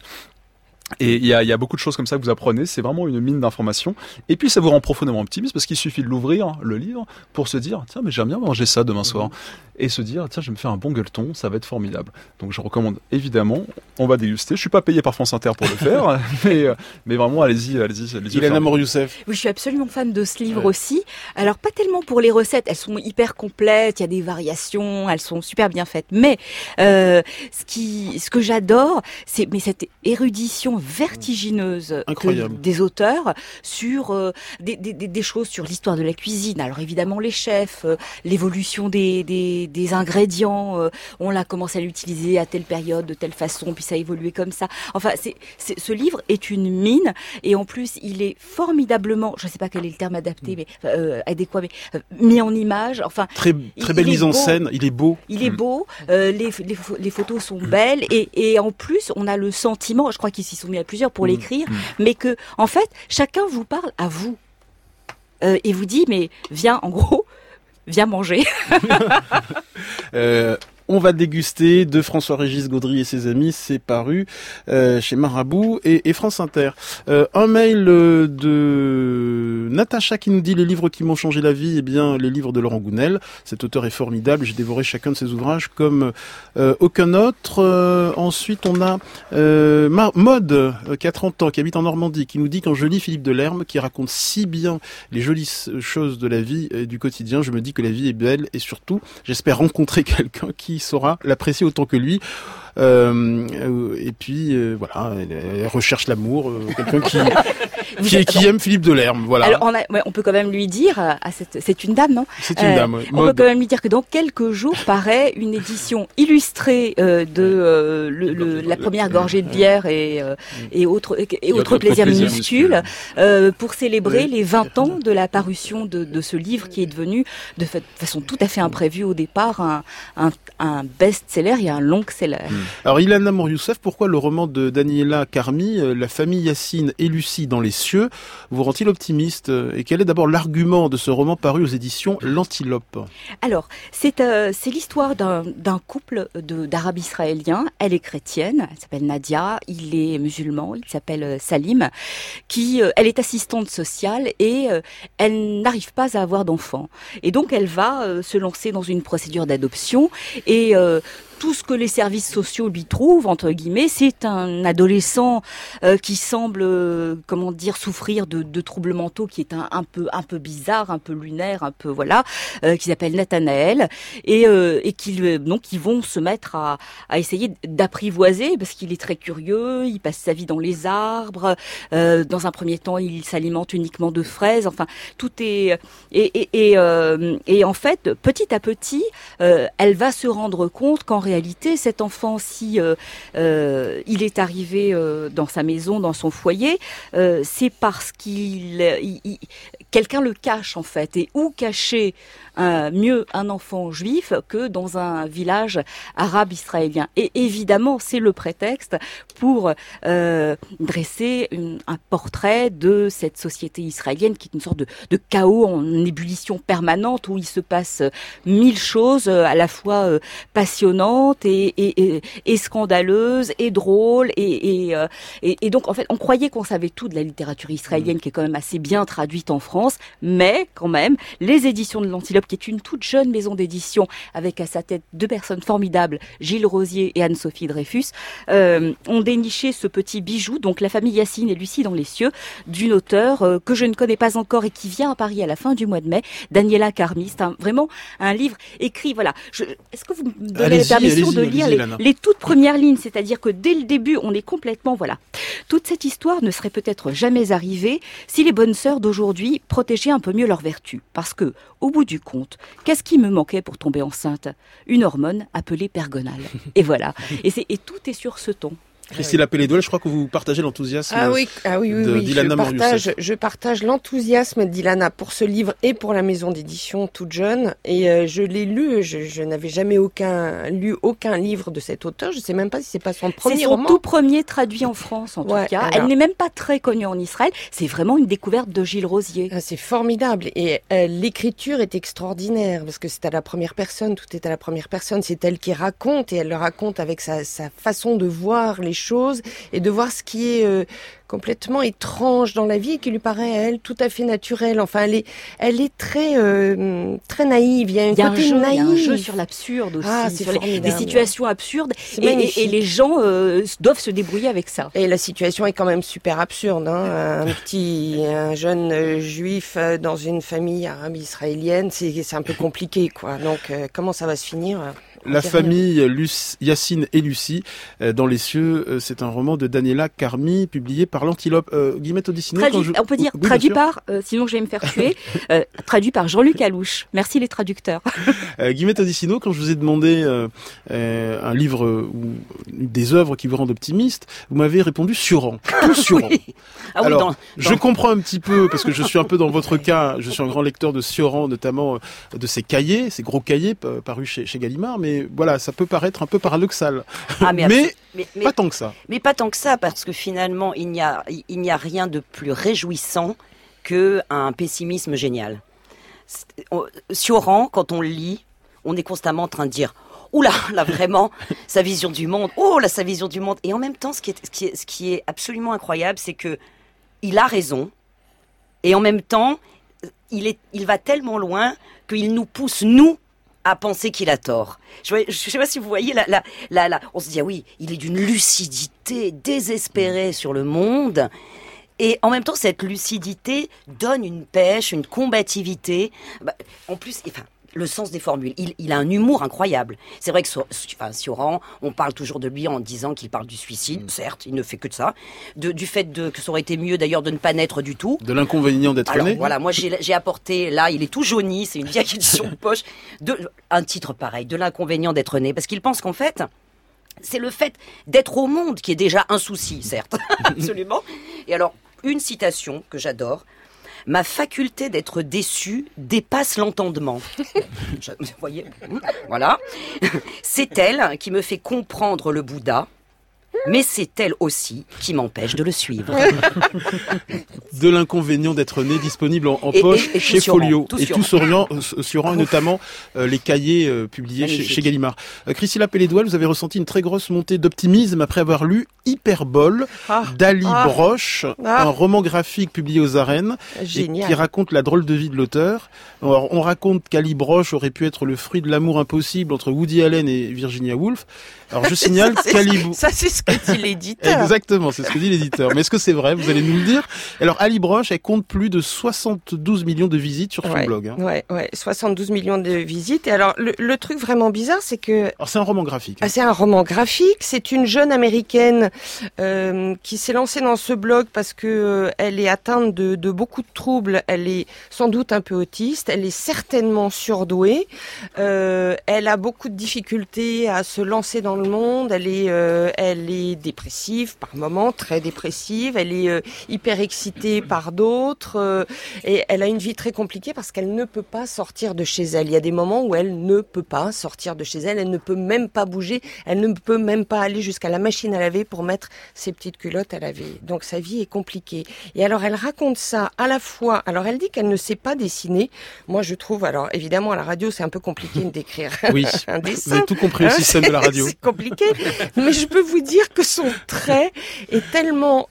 Et il y a beaucoup de choses comme ça que vous apprenez, c'est vraiment une mine d'informations. Et puis ça vous rend profondément optimiste, parce qu'il suffit de l'ouvrir, le livre, pour se dire, tiens, mais j'aime bien manger ça demain soir. Et se dire, tiens, je vais me faire un bon gueuleton, ça va être formidable. Donc je recommande évidemment, on va déguster. Je suis pas payé par France Inter pour le faire, mais vraiment, allez-y. Ilana Mor-Youssef. Oui, je suis absolument fan de ce livre aussi. Alors pas tellement pour les recettes, elles sont hyper complètes, il y a des variations, elles sont super bien faites. Mais ce que j'adore, c'est cette érudition vertigineuse des auteurs sur des choses sur l'histoire de la cuisine. Alors évidemment les chefs, l'évolution des ingrédients, on l'a commencé à l'utiliser à telle période, de telle façon, puis ça a évolué comme ça. Enfin, ce livre est une mine, et en plus il est formidablement, je ne sais pas quel est le terme adapté, mais adéquat, mais mis en image. Enfin, très belle mise en scène. Il est beau. Il est beau. Les photos sont belles, et en plus on a le sentiment, je crois qu'ils s'y sont mis à plusieurs pour l'écrire, mais que en fait chacun vous parle à vous et vous dit, mais viens manger. On va déguster de François-Régis Gaudry et ses amis, c'est paru chez Marabout et France Inter. Un mail de Natacha qui nous dit les livres qui m'ont changé la vie, eh bien les livres de Laurent Gounel. Cet auteur est formidable, j'ai dévoré chacun de ses ouvrages comme aucun autre. Ensuite on a Maud qui a 30 ans, qui habite en Normandie, qui nous dit quand je lis Philippe Delerme, qui raconte si bien les jolies choses de la vie et du quotidien, je me dis que la vie est belle et surtout j'espère rencontrer quelqu'un qui saura l'apprécier autant que lui. Et puis voilà, elle recherche l'amour, quelqu'un qui aime Philippe Delerme, voilà. Alors on peut quand même lui dire c'est une dame, non? C'est une dame. Ouais. On peut quand même lui dire que dans quelques jours paraît une édition illustrée de la première gorgée de bière et autres plaisirs minuscules pour célébrer les 20 ans de la parution de ce livre qui est devenu de façon tout à fait imprévue au départ un best-seller et un long-seller. Alors Ilana Mouryousseff, pourquoi le roman de Daniela Carmi, La famille Yacine et Lucie dans les cieux, vous rend-il optimiste? Et quel est d'abord l'argument de ce roman paru aux éditions L'Antilope? Alors, c'est l'histoire d'un couple d'arabes israéliens. Elle est chrétienne, elle s'appelle Nadia, il est musulman, il s'appelle Salim, elle est assistante sociale et elle n'arrive pas à avoir d'enfants. Et donc elle va se lancer dans une procédure d'adoption et tout ce que les services sociaux lui trouvent, entre guillemets, c'est un adolescent qui semble, souffrir de troubles mentaux, qui est un peu bizarre, un peu lunaire, un peu qui s'appelle Nathanaël, et qui vont se mettre à essayer d'apprivoiser parce qu'il est très curieux, il passe sa vie dans les arbres. Dans un premier temps, il s'alimente uniquement de fraises. Enfin, tout est et en fait, petit à petit, elle va se rendre compte qu'en réalité, cet enfant, si il est arrivé dans sa maison, dans son foyer, c'est parce quelqu'un le cache en fait. Et où cacher mieux un enfant juif que dans un village arabe israélien? Et évidemment, c'est le prétexte pour dresser un portrait de cette société israélienne qui est une sorte de chaos en ébullition permanente où il se passe 1000 choses à la fois passionnantes et scandaleuses et drôles et donc en fait on croyait qu'on savait tout de la littérature israélienne qui est quand même assez bien traduite en France, mais quand même les éditions de l'Antilope, qui est une toute jeune maison d'édition avec à sa tête 2 personnes formidables, Gilles Rosier et Anne-Sophie Dreyfus, ont déniché ce petit bijou, donc La famille Yacine et Lucie dans les cieux, d'une auteure que je ne connais pas encore et qui vient à Paris à la fin du mois de mai, Daniela Carmi. C'est vraiment un livre écrit, voilà. Est-ce que vous me donnez la permission de lire les toutes premières lignes, c'est-à-dire que dès le début, on est complètement, voilà. Toute cette histoire ne serait peut-être jamais arrivée si les bonnes sœurs d'aujourd'hui protégeaient un peu mieux leurs vertus. Parce que, au bout du compte, qu'est-ce qui me manquait pour tomber enceinte? Une hormone appelée Pergonal. Et voilà. Et tout est sur ce ton. Christine Appelé-Douel, je crois que vous partagez l'enthousiasme d'Ilana Mouryousseff. Je partage l'enthousiasme d'Ilana pour ce livre et pour la maison d'édition toute jeune. Et je l'ai lu, je n'avais jamais lu aucun livre de cet auteur. Je ne sais même pas si c'est pas son premier roman. C'est son tout premier traduit en France, en tout cas. Alors, elle n'est même pas très connue en Israël. C'est vraiment une découverte de Gilles Rosier. C'est formidable. Et l'écriture est extraordinaire parce que c'est à la première personne, tout est à la première personne. C'est elle qui raconte et elle le raconte avec sa façon de voir les choses et de voir ce qui est complètement étrange dans la vie et qui lui paraît à elle tout à fait naturel. Enfin, elle est très très naïve. Il y a un côté naïf. Il y a un jeu sur l'absurde aussi, sur des situations absurdes et les gens doivent se débrouiller avec ça. Et la situation est quand même super absurde. Hein. Un jeune juif dans une famille arabe israélienne, c'est un peu compliqué, quoi. Donc, comment ça va se finir? La famille Yacine et Lucie dans les cieux, c'est un roman de Daniela Carmi publié par l'Antilope. Guillemette Odissino. On peut dire traduit par, sinon je vais me faire tuer, traduit par Jean-Luc Alouche. Merci les traducteurs. Guillemette Odissino, quand je vous ai demandé un livre ou des œuvres qui vous rendent optimiste, vous m'avez répondu Sioran. Tout Sioran. Oui. Ah oui, alors, je comprends un petit peu, parce que je suis un peu dans votre cas, je suis un grand lecteur de Sioran, notamment de ses cahiers, ces gros cahiers parus chez Gallimard, mais voilà, ça peut paraître un peu paradoxal. Mais pas tant que ça. Mais pas tant que ça, parce que finalement, il n'y a rien de plus réjouissant qu'un pessimisme génial. Sioran, quand on le lit, on est constamment en train de dire « Oula, là vraiment, sa vision du monde, oh là, sa vision du monde ». Et en même temps, ce qui est absolument incroyable, c'est que il a raison, Et en même temps, il va tellement loin qu'il nous pousse, nous, à penser qu'il a tort. Je sais pas si vous voyez, on se dit, ah oui, il est d'une lucidité désespérée sur le monde. Et en même temps, cette lucidité donne une pêche, une combativité. En plus, le sens des formules. Il a un humour incroyable. C'est vrai que Sioran, on parle toujours de lui en disant qu'il parle du suicide. Certes, il ne fait que de ça. Du fait que ça aurait été mieux d'ailleurs de ne pas naître du tout. De l'inconvénient d'être né. Voilà, moi j'ai apporté, là, il est tout jauni, c'est une vieille édition de poche, un titre pareil, de l'inconvénient d'être né. Parce qu'il pense qu'en fait, c'est le fait d'être au monde qui est déjà un souci, certes. Absolument. Et alors, une citation que j'adore. Ma faculté d'être déçu dépasse l'entendement. Vous voyez, voilà. C'est elle qui me fait comprendre le Bouddha, mais c'est elle aussi qui m'empêche de le suivre. De l'inconvénient d'être né, disponible en poche chez Folio. Et tout Sioran, et notamment les cahiers publiés chez Gallimard. Christilla Pellédoil, vous avez ressenti une très grosse montée d'optimisme après avoir lu Hyperbole d'Ali Broche, un roman graphique publié aux Arènes, qui raconte la drôle de vie de l'auteur. Alors, on raconte qu'Ali Broche aurait pu être le fruit de l'amour impossible entre Woody Allen et Virginia Woolf. Alors je signale ça c'est ce que dit l'éditeur. Exactement, c'est ce que dit l'éditeur. Mais est-ce que c'est vrai? Vous allez nous le dire. Alors Ali Broche, elle compte plus de 72 millions de visites sur son blog. Ouais, 72 millions de visites. Et alors le truc vraiment bizarre, c'est que... Alors c'est un roman graphique. C'est un roman graphique. C'est une jeune américaine qui s'est lancée dans ce blog parce que elle est atteinte de beaucoup de troubles. Elle est sans doute un peu autiste. Elle est certainement surdouée. Elle a beaucoup de difficultés à se lancer dans le monde. Elle est dépressive par moments, très dépressive. Elle est hyper excitée par d'autres. Et elle a une vie très compliquée parce qu'elle ne peut pas sortir de chez elle. Il y a des moments où elle ne peut pas sortir de chez elle. Elle ne peut même pas bouger. Elle ne peut même pas aller jusqu'à la machine à laver pour mettre ses petites culottes à laver. Donc sa vie est compliquée. Et alors elle raconte ça à la fois. Alors elle dit qu'elle ne sait pas dessiner. Moi je trouve, alors évidemment à la radio c'est un peu compliqué de décrire un dessin. Vous avez tout compris au système de la radio. C'est compliqué, mais je peux vous dire que son trait est tellement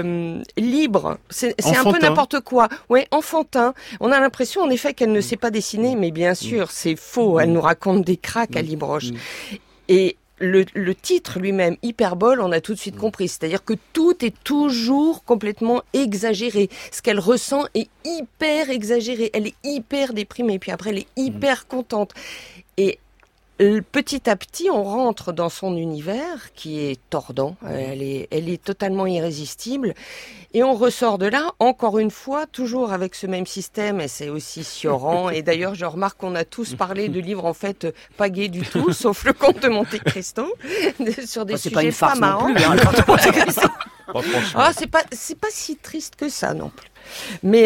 libre. C'est un peu n'importe quoi. Ouais, enfantin. On a l'impression en effet qu'elle ne sait pas dessiner, mais bien sûr c'est faux. Elle nous raconte des cracks à Libroche. Et le titre lui-même, Hyperbole, on a tout de suite compris. C'est-à-dire que tout est toujours complètement exagéré. Ce qu'elle ressent est hyper exagéré. Elle est hyper déprimée, puis après elle est hyper contente. Et petit à petit, on rentre dans son univers qui est tordant. Elle est totalement irrésistible. Et on ressort de là, encore une fois, toujours avec ce même système. Et c'est aussi Sioran. Et d'ailleurs, je remarque qu'on a tous parlé de livres, en fait, pas gays du tout, sauf le Comte de Monte Cristo, sur des sujets pas marrants. Non plus, hein, le Comte de Monte Cristo. C'est pas si triste que ça non plus. Mais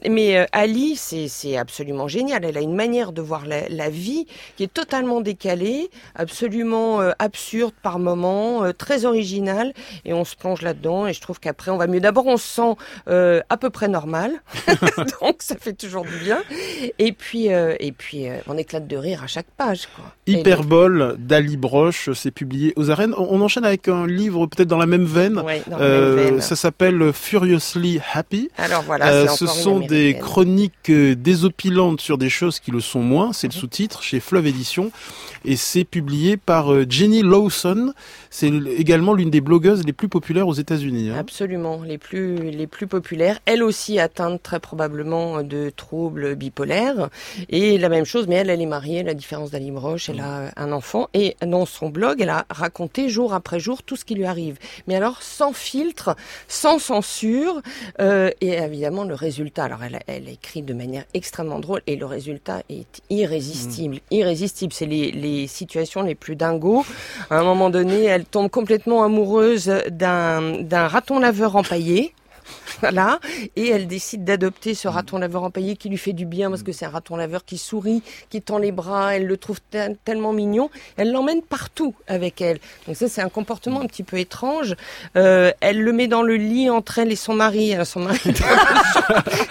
Ali, c'est absolument génial. Elle a une manière de voir la vie qui est totalement décalée, absolument absurde par moments, très originale. Et on se plonge là-dedans. Et je trouve qu'après, on va mieux. D'abord, on se sent à peu près normal, donc ça fait toujours du bien. Et puis, on éclate de rire à chaque page, quoi. Hyperbole d'Ali Broche, c'est publié aux Arènes. On enchaîne avec un livre peut-être dans la même veine. Ouais, dans la même veine. Ça s'appelle Furiously Happy. Alors voilà, ce sont des chroniques désopilantes sur des choses qui le sont moins. C'est le sous-titre chez Fleuve Édition et c'est publié par Jenny Lawson. C'est également l'une des blogueuses les plus populaires aux États-Unis. Absolument, les plus populaires. Elle aussi atteinte très probablement de troubles bipolaires et la même chose. Mais elle est mariée. La différence d'Ali Broche, elle a un enfant et dans son blog, elle a raconté jour après jour tout ce qui lui arrive. Mais alors sans filtre, sans censure et évidemment le résultat. Alors elle écrit de manière extrêmement drôle et le résultat est irrésistible. Irrésistible. C'est les situations les plus dingos. À un moment donné, elle tombe complètement amoureuse d'un raton laveur empaillé. Voilà, et elle décide d'adopter ce raton laveur empaillé qui lui fait du bien parce que c'est un raton laveur qui sourit, qui tend les bras, elle le trouve tellement mignon, elle l'emmène partout avec elle. Donc ça c'est un comportement un petit peu étrange. Elle le met dans le lit entre elle et son mari. Alors son mari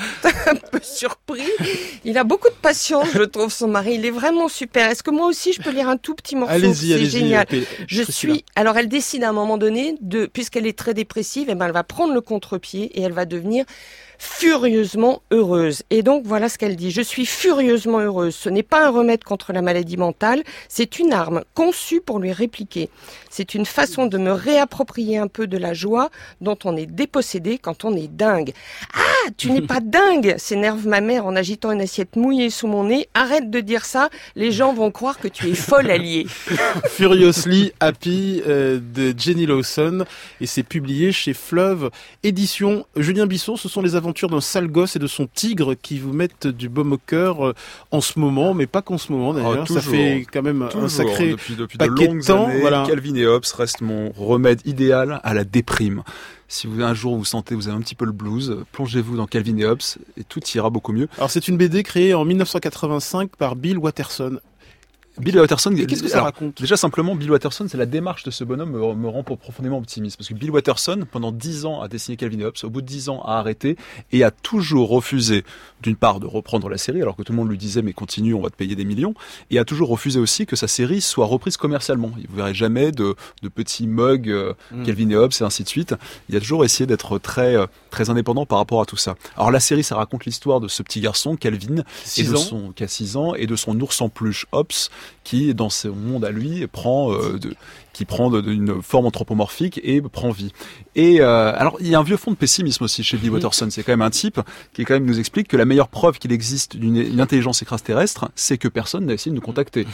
un peu surpris. Il a beaucoup de patience, je trouve, son mari. Il est vraiment super. Est-ce que moi aussi, je peux lire un tout petit morceau? Allez-y, génial. Alors, elle décide à un moment donné, puisqu'elle est très dépressive, elle va prendre le contre-pied et elle va devenir furieusement heureuse. Et donc, voilà ce qu'elle dit. Je suis furieusement heureuse. Ce n'est pas un remède contre la maladie mentale, c'est une arme conçue pour lui répliquer. C'est une façon de me réapproprier un peu de la joie dont on est dépossédé quand on est dingue. Ah, tu n'es pas dingue, s'énerve ma mère en agitant une assiette mouillée sous mon nez. Arrête de dire ça, les gens vont croire que tu es folle alliée. Furiously Happy de Jenny Lawson, et c'est publié chez Fleuve Édition. Julien Bisson, ce sont les aventures d'un sale gosse et de son tigre qui vous mettent du baume au cœur en ce moment, mais pas qu'en ce moment d'ailleurs. Ça fait quand même un sacré depuis paquet de temps. Années, voilà. Calvin et Hobbes reste mon remède idéal à la déprime. Si vous un jour vous sentez vous avez un petit peu le blues, plongez-vous dans Calvin et Hobbes et tout ira beaucoup mieux. Alors c'est une BD créée en 1985 par Bill Watterson. Bill Watterson, qu'est-ce que ça raconte? Déjà simplement, Bill Watterson, c'est la démarche de ce bonhomme me rend profondément optimiste. Parce que Bill Watterson, pendant 10 ans, a dessiné Calvin et Hobbes, au bout de 10 ans, a arrêté et a toujours refusé, d'une part, de reprendre la série, alors que tout le monde lui disait, mais continue, on va te payer des millions, et a toujours refusé aussi que sa série soit reprise commercialement. Il ne verrait jamais de petits mugs Calvin et Hobbes et ainsi de suite. Il a toujours essayé d'être très indépendant par rapport à tout ça. Alors la série, ça raconte l'histoire de ce petit garçon, Calvin, qui a 6 ans, et de son ours en peluche, Hobbes, qui, dans ce monde à lui, prend une forme anthropomorphique et prend vie. Et alors, il y a un vieux fond de pessimisme aussi chez Bill Watterson. C'est quand même un type qui quand même nous explique que la meilleure preuve qu'il existe d'une intelligence extraterrestre, c'est que personne n'a essayé de nous contacter.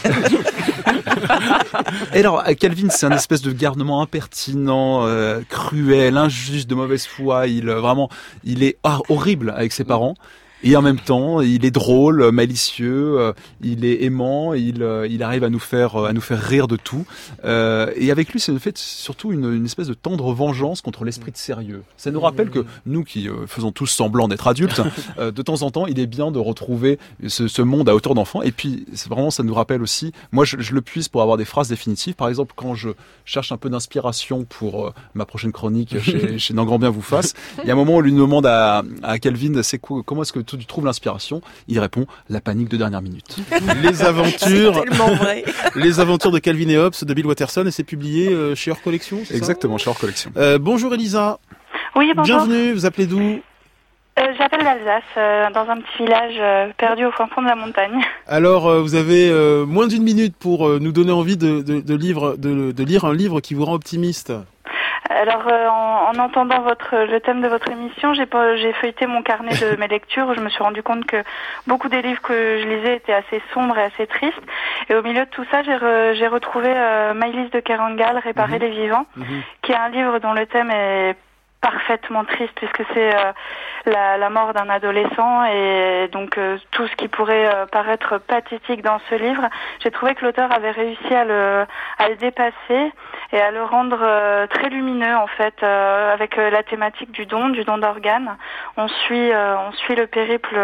Et alors, Calvin, c'est un espèce de garnement impertinent, cruel, injuste, de mauvaise foi. Il est horrible avec ses parents. Et en même temps, il est drôle, malicieux, il est aimant, il arrive à nous faire rire de tout. Et avec lui, c'est fait surtout une espèce de tendre vengeance contre l'esprit de sérieux. Ça nous rappelle que nous qui faisons tous semblant d'être adultes, de temps en temps, il est bien de retrouver ce monde à hauteur d'enfant. Et puis, vraiment, ça nous rappelle aussi, moi je le puise pour avoir des phrases définitives. Par exemple, quand je cherche un peu d'inspiration pour ma prochaine chronique chez N'en Grand Bien Vous Fasse, il y a un moment où on lui demande à Calvin, comment est-ce que tu trouves l'inspiration? Il répond, la panique de dernière minute. Les aventures de Calvin et Hobbes de Bill Watterson, et c'est publié chez Hors Collection, c'est Exactement, chez Hors Collection. Bonjour Elisa. Oui, bonjour. Bienvenue, vous appelez d'où? J'appelle l'Alsace, dans un petit village perdu au fin fond de la montagne. Alors, vous avez moins d'une minute pour nous donner envie de lire un livre qui vous rend optimiste. Alors, en entendant le thème de votre émission, j'ai feuilleté mon carnet de mes lectures où je me suis rendu compte que beaucoup des livres que je lisais étaient assez sombres et assez tristes. Et au milieu de tout ça, j'ai retrouvé Maëlys de Kerangal, Réparer les vivants, qui est un livre dont le thème est parfaitement triste puisque c'est la mort d'un adolescent et donc tout ce qui pourrait paraître pathétique dans ce livre, j'ai trouvé que l'auteur avait réussi à le dépasser et à le rendre très lumineux en fait, avec la thématique du don d'organes. On suit le périple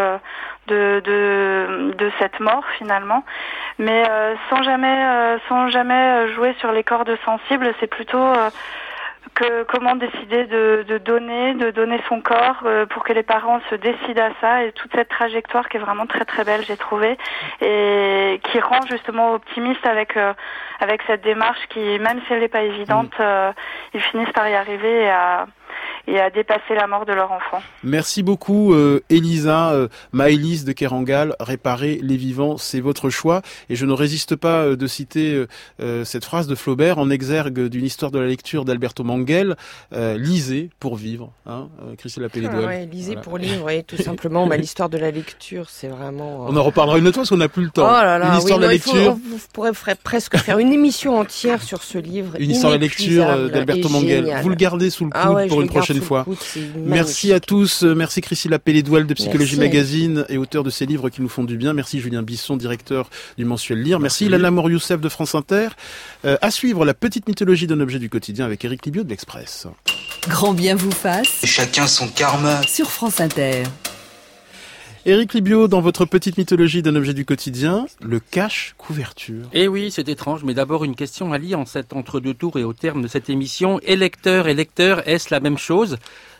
de cette mort finalement, mais sans jamais jouer sur les cordes sensibles. C'est plutôt comment décider de donner son corps pour que les parents se décident à ça, et toute cette trajectoire qui est vraiment très très belle, j'ai trouvé, et qui rend justement optimiste avec cette démarche qui, même si elle n'est pas évidente, ils finissent par y arriver et à dépasser la mort de leur enfant. Merci beaucoup Elisa. Maëlys de Kerangal, Réparer les vivants, c'est votre choix. Et je ne résiste pas de citer cette phrase de Flaubert en exergue d'une histoire de la lecture d'Alberto Manguel. Lisez pour vivre, Christine Lapélédoile. Ouais, lisez pour lire, oui, tout simplement. L'histoire de la lecture, c'est vraiment... On en reparlera une autre fois parce qu'on n'a plus le temps. Oh là là, une histoire de la lecture. Vous pourrez presque faire une émission entière sur ce livre. Une histoire de la lecture d'Alberto Manguel. Vous le gardez sous le coude pour une prochaine fois. Merci à tous. Merci Christine Lapélédoile de Psychologie Magazine et auteur de ces livres qui nous font du bien. Merci Julien Bisson, directeur du mensuel Lire. Merci Lana Mour-Youssef de France Inter. À suivre, la petite mythologie d'un objet du quotidien avec Éric Libiot de l'Express. Grand bien vous fasse. Chacun son karma. Sur France Inter. Éric Libiot, dans votre petite mythologie d'un objet du quotidien, le cache-couverture. Eh oui, c'est étrange, mais d'abord une question à lire en cet entre-deux tours et au terme de cette émission. Électeur et lecteur, est-ce la même chose ?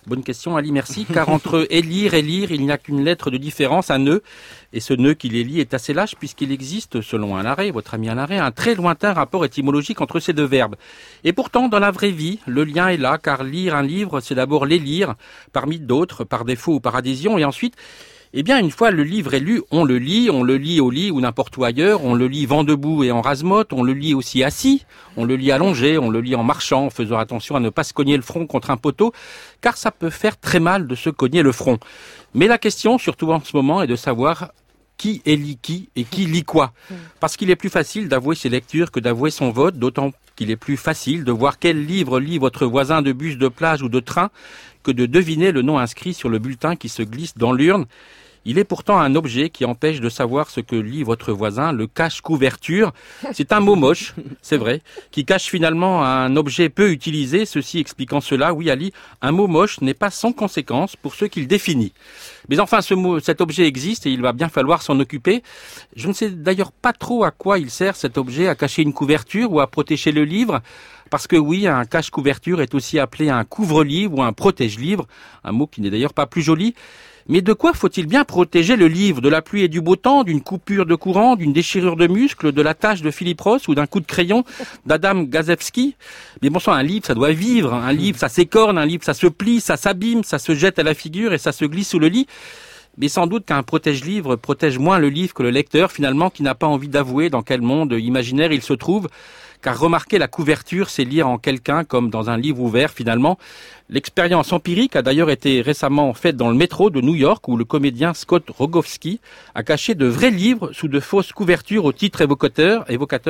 Bonne question, Ali, merci. Car entre élire et lire, il n'y a qu'une lettre de différence, un nœud. Et ce nœud qui les lie est assez lâche puisqu'il existe, selon Alain Larrey, votre ami Alain Larrey, un très lointain rapport étymologique entre ces deux verbes. Et pourtant, dans la vraie vie, le lien est là, car lire un livre, c'est d'abord les lire, parmi d'autres, par défaut ou par adhésion, et ensuite, eh bien, une fois le livre est lu, on le lit au lit ou n'importe où ailleurs, on le lit vent debout et en rase-motte, on le lit aussi assis, on le lit allongé, on le lit en marchant, en faisant attention à ne pas se cogner le front contre un poteau, car ça peut faire très mal de se cogner le front. Mais la question, surtout en ce moment, est de savoir qui élit qui et qui lit quoi. Parce qu'il est plus facile d'avouer ses lectures que d'avouer son vote, d'autant qu'il est plus facile de voir quel livre lit votre voisin de bus, de plage ou de train que de deviner le nom inscrit sur le bulletin qui se glisse dans l'urne. Il est pourtant un objet qui empêche de savoir ce que lit votre voisin, le cache-couverture. C'est un mot moche, c'est vrai, qui cache finalement un objet peu utilisé, ceci expliquant cela. Oui, Ali, un mot moche n'est pas sans conséquence pour ce qu'il définit. Mais enfin, cet objet existe et il va bien falloir s'en occuper. Je ne sais d'ailleurs pas trop à quoi il sert cet objet, à cacher une couverture ou à protéger le livre. Parce que oui, un cache-couverture est aussi appelé un couvre-livre ou un protège-livre, un mot qui n'est d'ailleurs pas plus joli. Mais de quoi faut-il bien protéger le livre? De la pluie et du beau temps, d'une coupure de courant, d'une déchirure de muscle, de la tache de Philippe Ross ou d'un coup de crayon d'Adam Gazewski? Mais bon sang, un livre, ça doit vivre. Un livre, ça s'écorne, un livre, ça se plie, ça s'abîme, ça se jette à la figure et ça se glisse sous le lit. Mais sans doute qu'un protège-livre protège moins le livre que le lecteur, finalement, qui n'a pas envie d'avouer dans quel monde imaginaire il se trouve. Car remarquer la couverture, c'est lire en quelqu'un comme dans un livre ouvert finalement. L'expérience empirique a d'ailleurs été récemment faite dans le métro de New York où le comédien Scott Rogowski a caché de vrais livres sous de fausses couvertures au titre évocateur,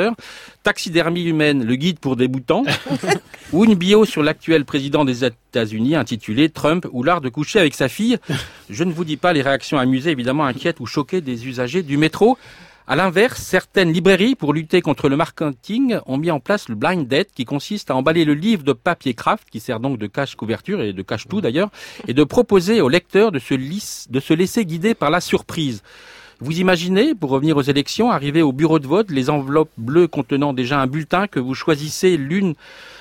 Taxidermie humaine, le guide pour débutants, ou une bio sur l'actuel président des États-Unis intitulée Trump ou l'art de coucher avec sa fille. Je ne vous dis pas les réactions amusées, évidemment inquiètes ou choquées des usagers du métro. À l'inverse, certaines librairies, pour lutter contre le marketing, ont mis en place le blind date, qui consiste à emballer le livre de papier craft, qui sert donc de cache-couverture et de cache-tout d'ailleurs, et de proposer au lecteur de se laisser guider par la surprise. Vous imaginez, pour revenir aux élections, arriver au bureau de vote, les enveloppes bleues contenant déjà un bulletin que vous choisissez l'une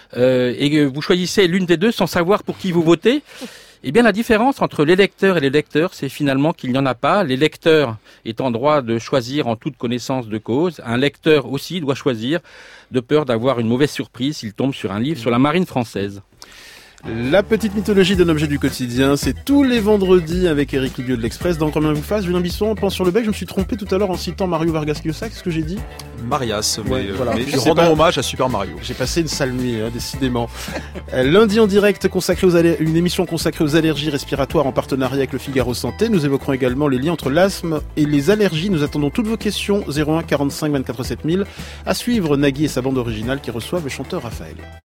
des deux sans savoir pour qui vous votez. Eh bien, la différence entre l'électeur et les lecteurs, c'est finalement qu'il n'y en a pas. Les lecteurs étant en droit de choisir en toute connaissance de cause. Un lecteur aussi doit choisir de peur d'avoir une mauvaise surprise s'il tombe sur un livre sur la marine française. La petite mythologie d'un objet du quotidien, c'est tous les vendredis avec Éric Liguieux de l'Express. Dans Combien vous fasse, Julien Bisson, pense sur le bec. Je me suis trompé tout à l'heure en citant Mario Vargas Llosa. Qu'est-ce que j'ai dit? Marias, ouais, voilà. Mais rendant hommage à Super Mario. J'ai passé une sale nuit, décidément. Lundi en direct, une émission consacrée aux allergies respiratoires en partenariat avec le Figaro Santé. Nous évoquerons également les liens entre l'asthme et les allergies. Nous attendons toutes vos questions, 01 45 24 7000. À suivre, Nagui et sa bande originale qui reçoivent le chanteur Raphaël.